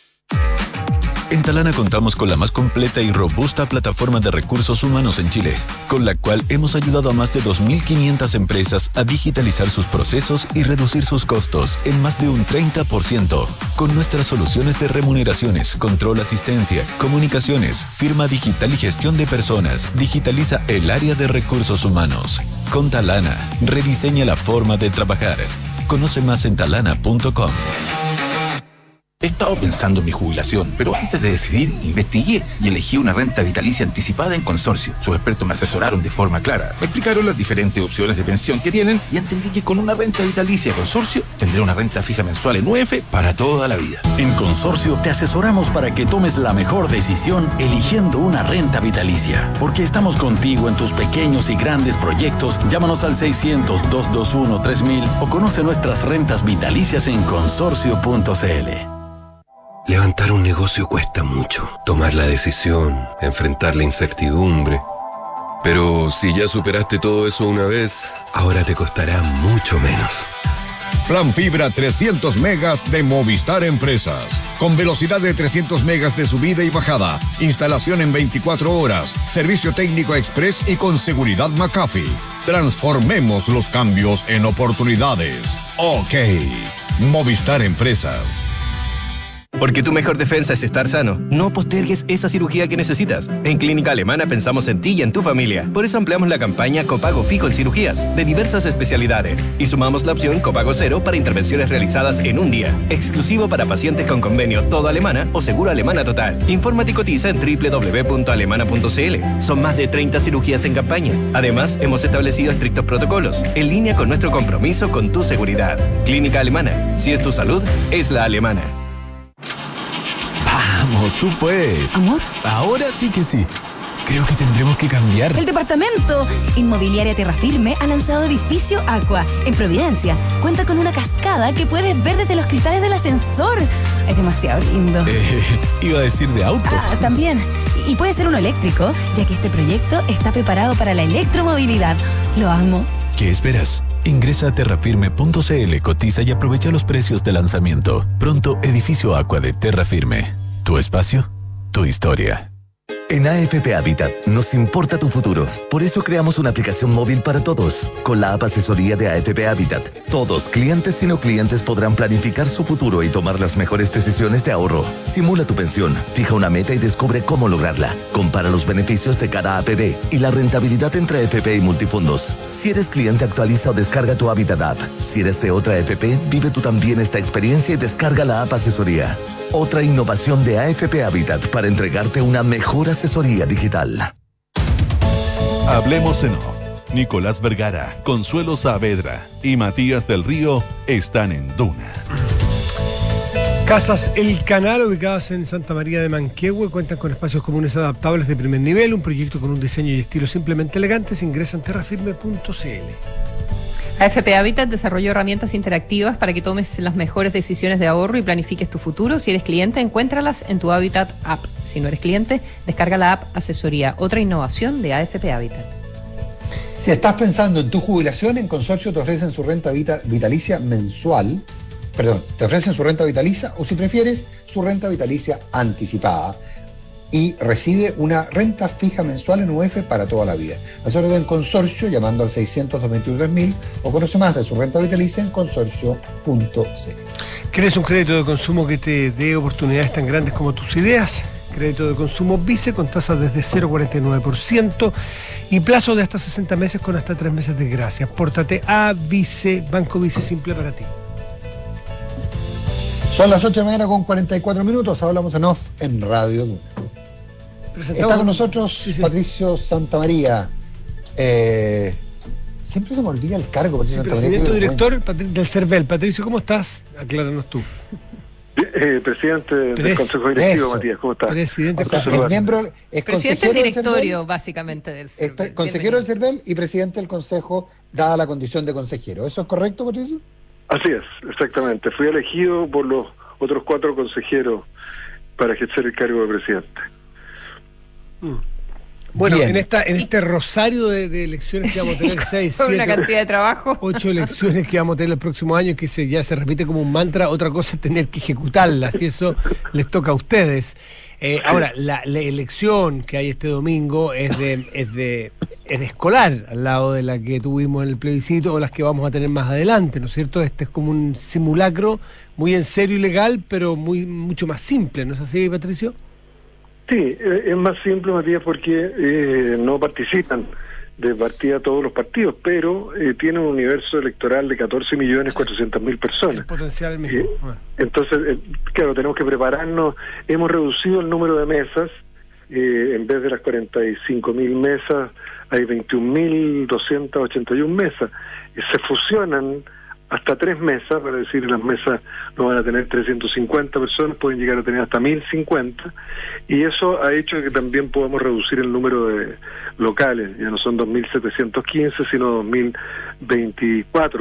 En Talana contamos con la más completa y robusta plataforma de recursos humanos en Chile, con la cual hemos ayudado a más de dos mil quinientas empresas a digitalizar sus procesos y reducir sus costos en más de un treinta por ciento. Con nuestras soluciones de remuneraciones, control, asistencia, comunicaciones, firma digital y gestión de personas, digitaliza el área de recursos humanos. Con Talana, rediseña la forma de trabajar. Conoce más en talana punto com. He estado pensando en mi jubilación, pero antes de decidir, investigué y elegí una renta vitalicia anticipada en Consorcio. Sus expertos me asesoraron de forma clara. Me explicaron las diferentes opciones de pensión que tienen y entendí que con una renta vitalicia Consorcio tendré una renta fija mensual en U F para toda la vida. En Consorcio te asesoramos para que tomes la mejor decisión eligiendo una renta vitalicia. Porque estamos contigo en tus pequeños y grandes proyectos. Llámanos al seiscientos, doscientos veintiuno, tres mil o conoce nuestras rentas vitalicias en consorcio punto c l. Levantar un negocio cuesta mucho. Tomar la decisión, enfrentar la incertidumbre. Pero si ya superaste todo eso una vez, ahora te costará mucho menos. Plan fibra trescientos megas de Movistar Empresas. Con velocidad de trescientos megas de subida y bajada. Instalación en veinticuatro horas. Servicio técnico express y con seguridad McAfee. Transformemos los cambios en oportunidades. OK. Movistar Empresas. Porque tu mejor defensa es estar sano. No postergues esa cirugía que necesitas. En Clínica Alemana pensamos en ti y en tu familia. Por eso ampliamos la campaña Copago Fijo en cirugías, de diversas especialidades. Y sumamos la opción Copago Cero para intervenciones realizadas en un día. Exclusivo para pacientes con convenio Todo Alemana o Seguro Alemana Total. Infórmate y cotiza en doble u doble u doble u punto alemana punto c l. Son más de treinta cirugías en campaña. Además, hemos establecido estrictos protocolos, en línea con nuestro compromiso con tu seguridad. Clínica Alemana. Si es tu salud, es la alemana. Vamos, tú puedes. ¿Amor? Ahora sí que sí. Creo que tendremos que cambiar. ¡El departamento! Inmobiliaria Tierra Firme ha lanzado Edificio Aqua en Providencia. Cuenta con una cascada que puedes ver desde los cristales del ascensor. Es demasiado lindo. Eh, iba a decir de autos. Ah, también. Y puede ser uno eléctrico, ya que este proyecto está preparado para la electromovilidad. Lo amo. ¿Qué esperas? Ingresa a terrafirme punto c l, cotiza y aprovecha los precios de lanzamiento. Pronto, Edificio Aqua de Terra Firme. Tu espacio, tu historia. En A F P Habitat nos importa tu futuro. Por eso creamos una aplicación móvil para todos. Con la app Asesoría de A F P Habitat, todos, clientes y no clientes, podrán planificar su futuro y tomar las mejores decisiones de ahorro. Simula tu pensión, fija una meta y descubre cómo lograrla. Compara los beneficios de cada A P B y la rentabilidad entre A F P y multifondos. Si eres cliente, actualiza o descarga tu Habitat app. Si eres de otra A F P, vive tú también esta experiencia y descarga la app Asesoría. Otra innovación de A F P Habitat para entregarte una mejor asesoría digital. Hablemos en Off. Nicolás Vergara, Consuelo Saavedra y Matías del Río están en Duna. Casas El Canal, ubicadas en Santa María de Manquehue, cuentan con espacios comunes adaptables de primer nivel, un proyecto con un diseño y estilo simplemente elegantes. Ingresa en terrafirme punto c l. A F P Habitat desarrolló herramientas interactivas para que tomes las mejores decisiones de ahorro y planifiques tu futuro. Si eres cliente, encuéntralas en tu Habitat app. Si no eres cliente, descarga la app Asesoría, otra innovación de A F P Habitat. Si estás pensando en tu jubilación, en Consorcio te ofrecen su renta vita- vitalicia mensual, perdón, te ofrecen su renta vitalicia o, si prefieres, su renta vitalicia anticipada. Y recibe una renta fija mensual en U F para toda la vida. Asesórate en Consorcio llamando al seiscientos veintiuno tres mil o conoce más de su renta vitalicia en consorcio punto c l. ¿Quieres un crédito de consumo que te dé oportunidades tan grandes como tus ideas? Crédito de consumo Vice con tasas desde cero coma cuarenta y nueve por ciento y plazo de hasta sesenta meses con hasta tres meses de gracia. Pórtate a Vice, Banco Vice, simple para ti. Son las ocho de la mañana con cuarenta y cuatro minutos. Hablamos en off en Radio Duna. Está con nosotros sí, sí. Patricio Santamaría. Eh, siempre se me olvida el cargo, Patricio sí, Santamaría. Presidente director del CERVEL. Patricio, ¿cómo estás? Acláranos tú. Eh, presidente Pres- del Consejo Directivo, eso. Matías, ¿cómo estás? Presidente, o sea, es miembro, es presidente del directorio, del básicamente, del CERVEL. Es consejero del CERVEL y presidente del Consejo, dada la condición de consejero. ¿Eso es correcto, Patricio? Así es, exactamente. Fui elegido por los otros cuatro consejeros para ejercer el cargo de presidente. Bueno, en esta en este rosario de, de elecciones que vamos a tener, seis, siete, una cantidad de trabajo, ocho elecciones que vamos a tener el próximo año, que se, ya se repite como un mantra. Otra cosa es tener que ejecutarlas, y eso les toca a ustedes. Eh, ahora, la, la elección que hay este domingo es de, es de es de escolar, al lado de la que tuvimos en el plebiscito o las que vamos a tener más adelante, ¿no es cierto? Este es como un simulacro muy en serio y legal, pero muy mucho más simple, ¿no es así, Patricio? Sí, es más simple, Matías, porque eh, no participan de partida todos los partidos, pero eh, tiene un universo electoral de catorce millones cuatrocientas mil personas. El potencial mismo. Eh, entonces, eh, claro, tenemos que prepararnos. Hemos reducido el número de mesas. Eh, en vez de las cuarenta y cinco mil mesas, hay veintiún mil doscientas ochenta y una mesas. Eh, se fusionan hasta tres mesas, para decir, las mesas no van a tener trescientas cincuenta personas, pueden llegar a tener hasta mil cincuenta, y eso ha hecho que también podamos reducir el número de locales. Ya no son dos mil setecientos quince, sino dos mil veinticuatro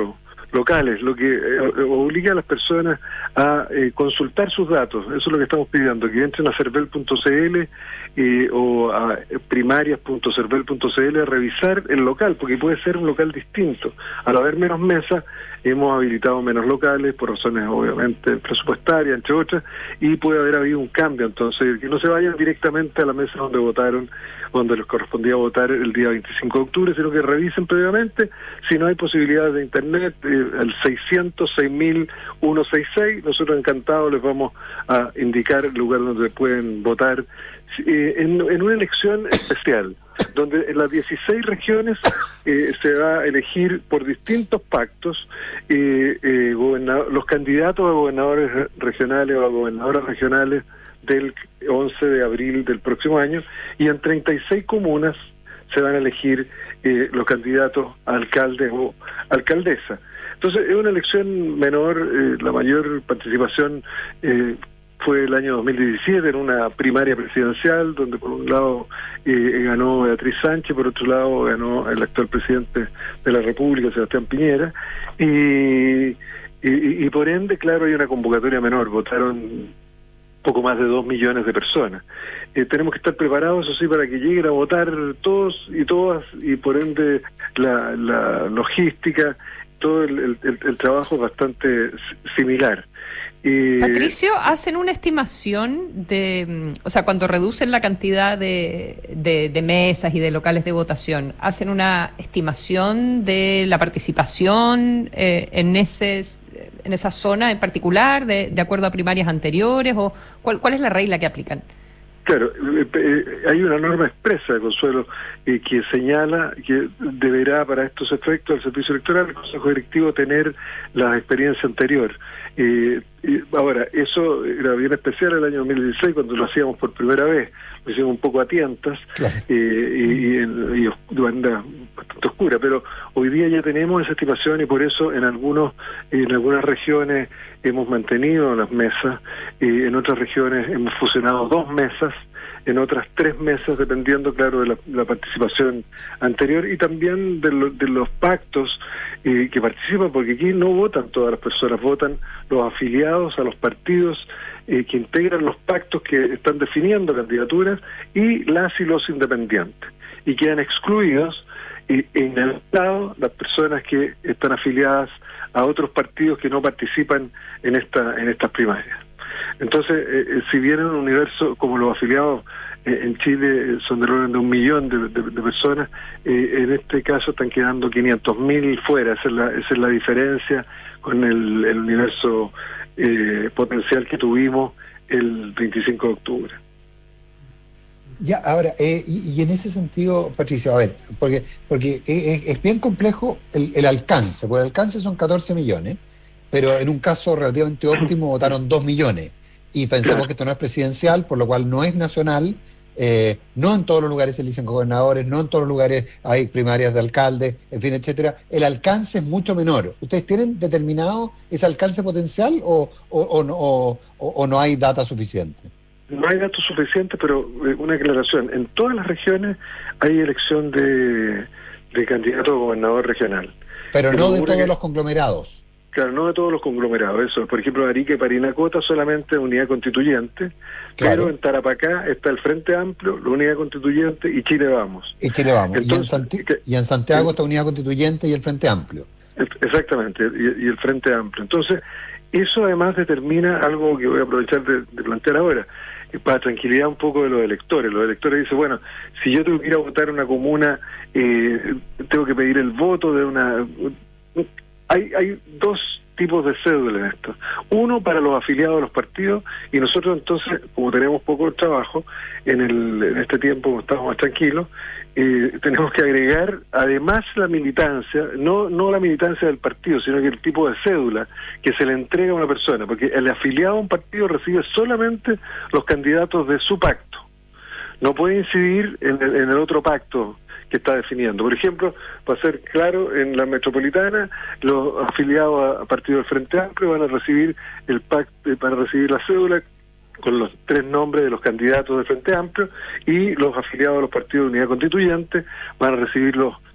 locales, lo que eh, obliga a las personas a eh, consultar sus datos. Eso es lo que estamos pidiendo, que entren a cervel punto c l eh, o a primarias punto cervel punto c l a revisar el local, porque puede ser un local distinto. Al haber menos mesas, hemos habilitado menos locales, por razones obviamente presupuestarias, entre otras, y puede haber habido un cambio. Entonces, que no se vayan directamente a la mesa donde votaron, donde les correspondía votar el día veinticinco de octubre, sino que revisen previamente. Si no hay posibilidades de internet, eh, al seiscientos seis mil ciento sesenta y seis, nosotros encantados les vamos a indicar el lugar donde pueden votar eh, en, en una elección especial, donde en las dieciséis regiones eh, se va a elegir por distintos pactos eh, eh, los candidatos a gobernadores regionales o a gobernadoras regionales del once de abril del próximo año, y en treinta y seis comunas se van a elegir eh, los candidatos a alcaldes o alcaldesa. Entonces es una elección menor, eh, la mayor participación eh, fue el año dos mil diecisiete en una primaria presidencial, donde por un lado eh, ganó Beatriz Sánchez, por otro lado ganó el actual presidente de la República, Sebastián Piñera, y, y, y por ende, claro, hay una convocatoria menor, votaron poco más de dos millones de personas. Eh, tenemos que estar preparados, eso sí, para que lleguen a votar todos y todas, y por ende la, la logística, todo el, el, el trabajo es bastante similar. Eh, Patricio, ¿hacen una estimación de, o sea, cuando reducen la cantidad de, de, de mesas y de locales de votación, hacen una estimación de la participación eh, en ese en esa zona en particular, de, de acuerdo a primarias anteriores, o cuál, cuál es la regla que aplican? Claro, eh, eh, hay una norma expresa, Consuelo, eh, que señala que deberá para estos efectos el servicio electoral, el Consejo Directivo, tener la experiencia anterior. Eh, eh, ahora, eso era bien especial el año dos mil dieciséis, cuando lo hacíamos por primera vez, lo hicimos un poco a tientas, claro. eh, y, y, y de manera bastante oscura, pero hoy día ya tenemos esa estimación, y por eso en algunos en algunas regiones hemos mantenido las mesas, eh, en otras regiones hemos fusionado dos mesas, en otras tres mesas, dependiendo, claro, de la, la participación anterior, y también de, lo, de los pactos eh, que participan, porque aquí no votan todas las personas, votan los afiliados a los partidos eh, que integran los pactos que están definiendo candidaturas, y las y los independientes, y quedan excluidos eh, en el lado las personas que están afiliadas a otros partidos que no participan en esta en estas primarias. Entonces, eh, si bien en un universo como los afiliados eh, en Chile eh, son del orden de un millón de, de, de personas, eh, en este caso están quedando quinientos mil fuera. Esa es la, esa es la diferencia con el, el universo eh, potencial que tuvimos el veinticinco de octubre. Ya, ahora, eh, y, y en ese sentido, Patricio, a ver, porque porque es, es bien complejo el, el alcance, porque el alcance son catorce millones, pero en un caso relativamente óptimo votaron dos millones, y pensamos claro. que esto no es presidencial, por lo cual no es nacional, eh, no en todos los lugares se eligen gobernadores, no en todos los lugares hay primarias de alcalde, en fin, etcétera. El alcance es mucho menor. ¿Ustedes tienen determinado ese alcance potencial o, o, o, no, o, o no hay data suficiente? No hay datos suficientes, pero eh, una aclaración. En todas las regiones hay elección de, de candidato a gobernador regional. Pero no de todos que, los conglomerados. Claro, no de todos los conglomerados. Eso, por ejemplo, Arica y Parinacota solamente unidad constituyente, claro. Pero en Tarapacá está el Frente Amplio, la unidad constituyente, y Chile Vamos. Y Chile Vamos. Entonces, y, en Santi que, y en Santiago eh, está unidad constituyente y el Frente Amplio. Exactamente, y, y el Frente Amplio. Entonces, eso además determina algo que voy a aprovechar de, de plantear ahora, para tranquilidad un poco de los electores. Los electores dicen, bueno, si yo tengo que ir a votar en una comuna, eh, tengo que pedir el voto de una... Hay, hay dos tipos de cédula en esto. Uno para los afiliados a los partidos, y nosotros entonces, como tenemos poco trabajo, en, el, en este tiempo, como estamos más tranquilos, eh, tenemos que agregar además la militancia, no no la militancia del partido, sino que el tipo de cédula que se le entrega a una persona, porque el afiliado a un partido recibe solamente los candidatos de su pacto, no puede incidir en el, en el otro pacto que está definiendo. Por ejemplo, para ser claro, en la metropolitana, los afiliados a, a partido del Frente Amplio van a recibir el pacto, van a recibir la cédula con los tres nombres de los candidatos del Frente Amplio, y los afiliados a los partidos de unidad constituyente van a recibir los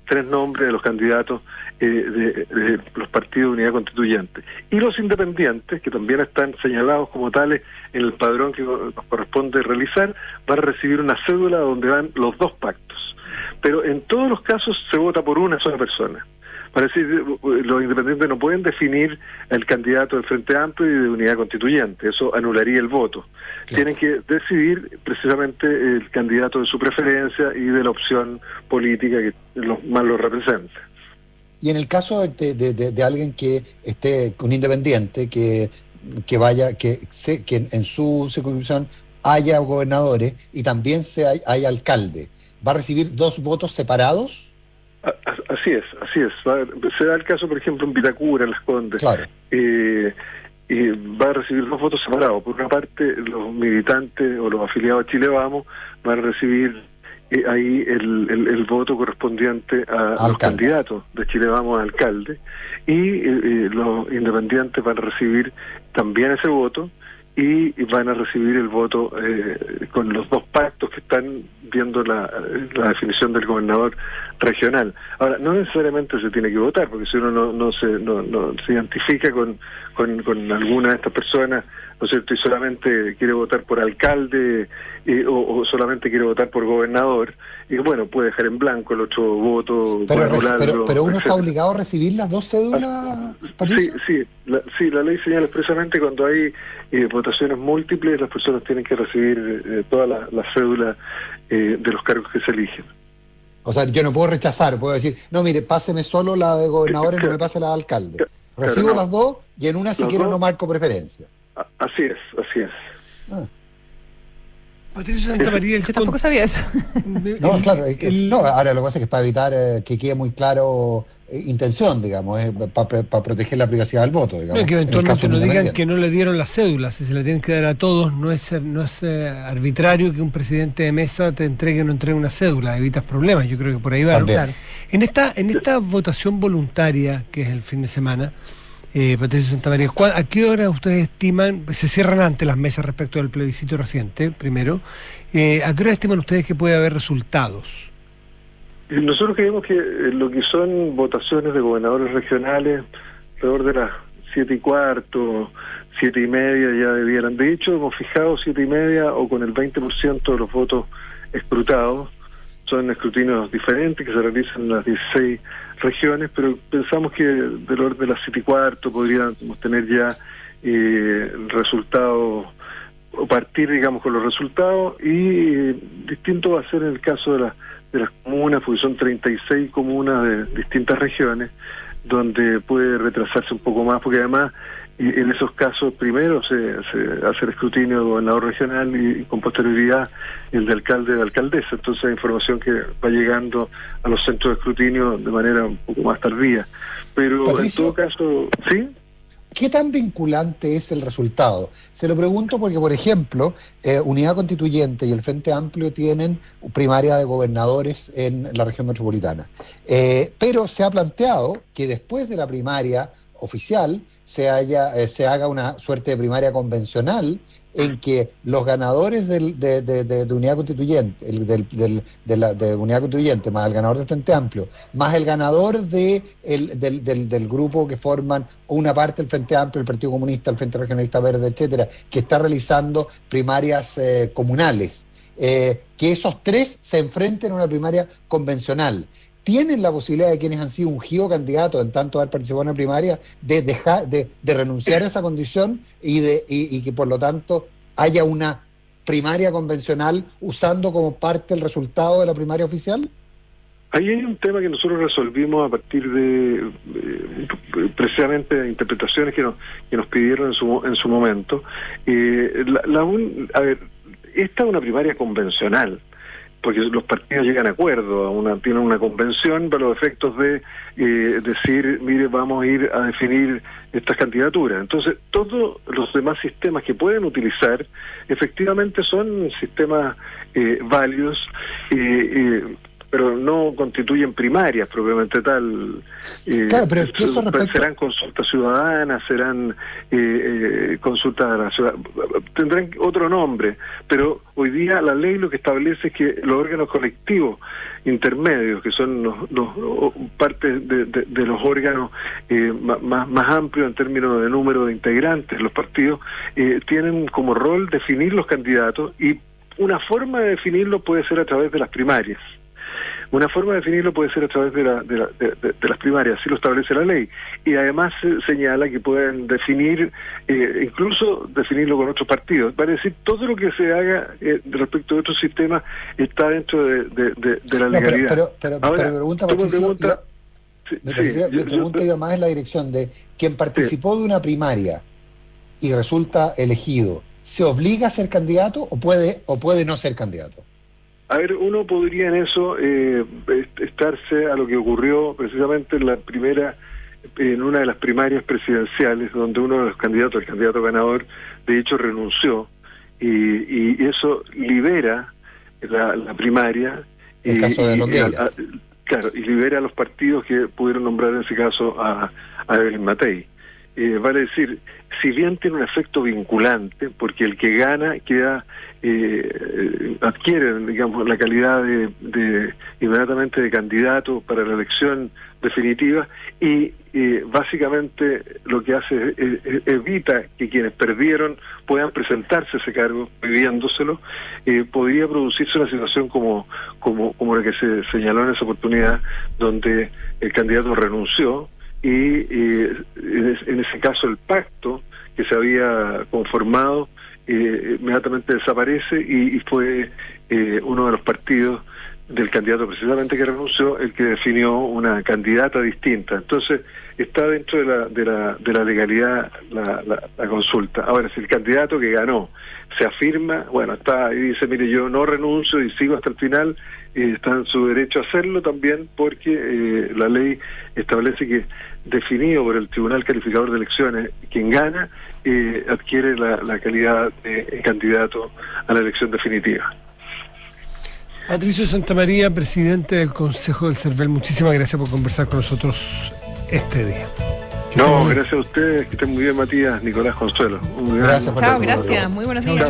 tres nombres de los candidatos eh, de, de los partidos de unidad constituyente. Y los independientes, que también están señalados como tales en el padrón que nos corresponde realizar, van a recibir una cédula donde van los dos pactos. Pero en todos los casos se vota por una sola persona. Para decir, los independientes no pueden definir el candidato del Frente Amplio y de Unidad Constituyente, eso anularía el voto. Claro. Tienen que decidir precisamente el candidato de su preferencia y de la opción política que los, más lo represente. Y en el caso de, de, de, de alguien que esté, un independiente, que, que vaya, que, que en su circunscripción haya gobernadores y también se hay, hay alcalde, ¿va a recibir dos votos separados? Así es, así es. Se da el caso, por ejemplo, en Vitacura, en Las Condes. Claro. Eh, y va a recibir dos votos separados. Por una parte, los militantes o los afiliados a Chile Vamos van a recibir eh, ahí el, el, el voto correspondiente a Alcaldes. Los candidatos de Chile Vamos a alcalde. Y eh, los independientes van a recibir también ese voto y van a recibir el voto eh, con los dos pactos que están viendo la, la definición del gobernador regional. Ahora, no necesariamente se tiene que votar, porque si uno no, no, se, no, no se identifica con, con, con alguna de estas personas, ¿no es cierto?, y solamente quiere votar por alcalde eh, o, o solamente quiere votar por gobernador, y bueno, puede dejar en blanco el otro voto. Pero, pero, pero uno etcétera. Está obligado a recibir las dos cédulas. Sí, sí la, sí, la ley señala expresamente cuando hay eh, votaciones múltiples, las personas tienen que recibir eh, todas las la cédulas eh, de los cargos que se eligen. O sea, yo no puedo rechazar, puedo decir, no, mire, páseme solo la de gobernador y no me pase la de alcalde. Recibo no. las dos y en una si quiero no marco preferencia. Así es, así es. Ah. Patricio Santamaría, yo tampoco sabía eso. No, claro, es que, no, ahora lo que pasa es que es para evitar eh, que quede muy claro eh, intención, digamos, eh, para pa proteger la privacidad del voto, digamos. No, que eventualmente no digan que no le dieron las cédulas, si se la tienen que dar a todos, no es no es eh, arbitrario que un presidente de mesa te entregue o no entregue una cédula, evitas problemas, yo creo que por ahí va. ¿No? Claro. En esta, en esta votación voluntaria, que es el fin de semana, Eh, Patricio Santamaría, ¿a qué hora ustedes estiman, se cierran antes las mesas respecto del plebiscito reciente, primero, eh, ¿a qué hora estiman ustedes que puede haber resultados? Nosotros creemos que lo que son votaciones de gobernadores regionales, alrededor de las siete y cuarto, siete y media ya debieran. De hecho, hemos fijado siete y media o con el veinte por ciento de los votos escrutados. Son escrutinios diferentes que se realizan en las dieciséis regiones, pero pensamos que del orden de las siete y cuarto podríamos tener ya eh, el resultado, o partir, digamos, con los resultados, y eh, distinto va a ser en el caso de, la, de las comunas, porque son treinta y seis comunas de distintas regiones, donde puede retrasarse un poco más, porque además y en esos casos primero se, se hace el escrutinio del gobernador regional y, y con posterioridad el de alcalde de alcaldesa, entonces hay información que va llegando a los centros de escrutinio de manera un poco más tardía, pero Patricio, en todo caso, ¿sí? ¿Qué tan vinculante es el resultado? Se lo pregunto porque, por ejemplo, eh, Unidad Constituyente y el Frente Amplio tienen primaria de gobernadores en la región metropolitana, eh, pero se ha planteado que después de la primaria oficial se haya eh, se haga una suerte de primaria convencional en que los ganadores del, de, de, de, de Unidad Constituyente, el, del, del, de, la, de Unidad Constituyente, más el ganador del Frente Amplio, más el ganador de el, del, del, del grupo que forman una parte del Frente Amplio, el Partido Comunista, el Frente Regionalista Verde, etcétera, que está realizando primarias eh, comunales, eh, que esos tres se enfrenten a una primaria convencional. ¿Tienen la posibilidad de quienes han sido ungidos candidatos en tanto haber participado en una primaria de dejar de, de renunciar a esa condición y de y, y que por lo tanto haya una primaria convencional usando como parte el resultado de la primaria oficial? Ahí hay un tema que nosotros resolvimos a partir de eh, precisamente de interpretaciones que nos que nos pidieron en su en su momento. Eh, la, la un, a ver, esta es una primaria convencional, porque los partidos llegan a acuerdo, a una, tienen una convención para los efectos de eh, decir, mire, vamos a ir a definir estas candidaturas. Entonces, todos los demás sistemas que pueden utilizar, efectivamente son sistemas eh, válidos. Eh, eh, pero no constituyen primarias propiamente tal. Eh, claro, pero que eso respecto... serán consultas ciudadanas, serán eh, eh, consultas de la ciudad, tendrán otro nombre, pero hoy día la ley lo que establece es que los órganos colectivos intermedios, que son los, los, los partes de, de, de los órganos eh, más, más amplios en términos de número de integrantes, los partidos, eh, tienen como rol definir los candidatos, y una forma de definirlo puede ser a través de las primarias. Una forma de definirlo puede ser a través de, la, de, la, de, de, de las primarias, así lo establece la ley. Y además eh, señala que pueden definir, eh, incluso definirlo con otros partidos. Vale decir, todo lo que se haga eh, respecto de otros sistemas está dentro de, de, de, de la legalidad. No, pero, pero, pero, Ahora, pero me pregunta, tú me Patricio, preguntas... yo, Sí, me, sí, parecía, yo, me pregunta yo, yo más en la dirección de quien participó sí. de una primaria y resulta elegido, ¿se obliga a ser candidato o puede o puede no ser candidato? A ver, uno podría en eso eh, estarse a lo que ocurrió precisamente en la primera, en una de las primarias presidenciales, donde uno de los candidatos, el candidato ganador, de hecho renunció, y, y eso libera la, la primaria. El y, caso de Longueira. y, a, a, claro, y libera a los partidos que pudieron nombrar en ese caso a, a Evelyn Matei. Eh, vale decir, si bien tiene un efecto vinculante, porque el que gana queda eh, adquiere, digamos, la calidad de, de inmediatamente de candidato para la elección definitiva, y eh, básicamente lo que hace es, es, evita que quienes perdieron puedan presentarse a ese cargo pidiéndoselo. Eh, podría producirse una situación como, como, como la que se señaló en esa oportunidad, donde el candidato renunció, y eh, en ese caso el pacto que se había conformado eh, inmediatamente desaparece, y, y fue eh, uno de los partidos del candidato precisamente que renunció el que definió una candidata distinta. Entonces está dentro de la de la, de la legalidad la, la, la consulta. Ahora, si el candidato que ganó se afirma, bueno, está y dice, mire, yo no renuncio y sigo hasta el final, eh, está en su derecho a hacerlo también, porque eh, la ley establece que, definido por el Tribunal Calificador de Elecciones, quien gana eh, adquiere la, la calidad de candidato a la elección definitiva. Patricio Santamaría, presidente del Consejo del CERVEL, muchísimas gracias por conversar con nosotros este día. No, gracias a ustedes, que estén muy bien, Matías, Nicolás Consuelo. Chao, gracias, muy buenos días.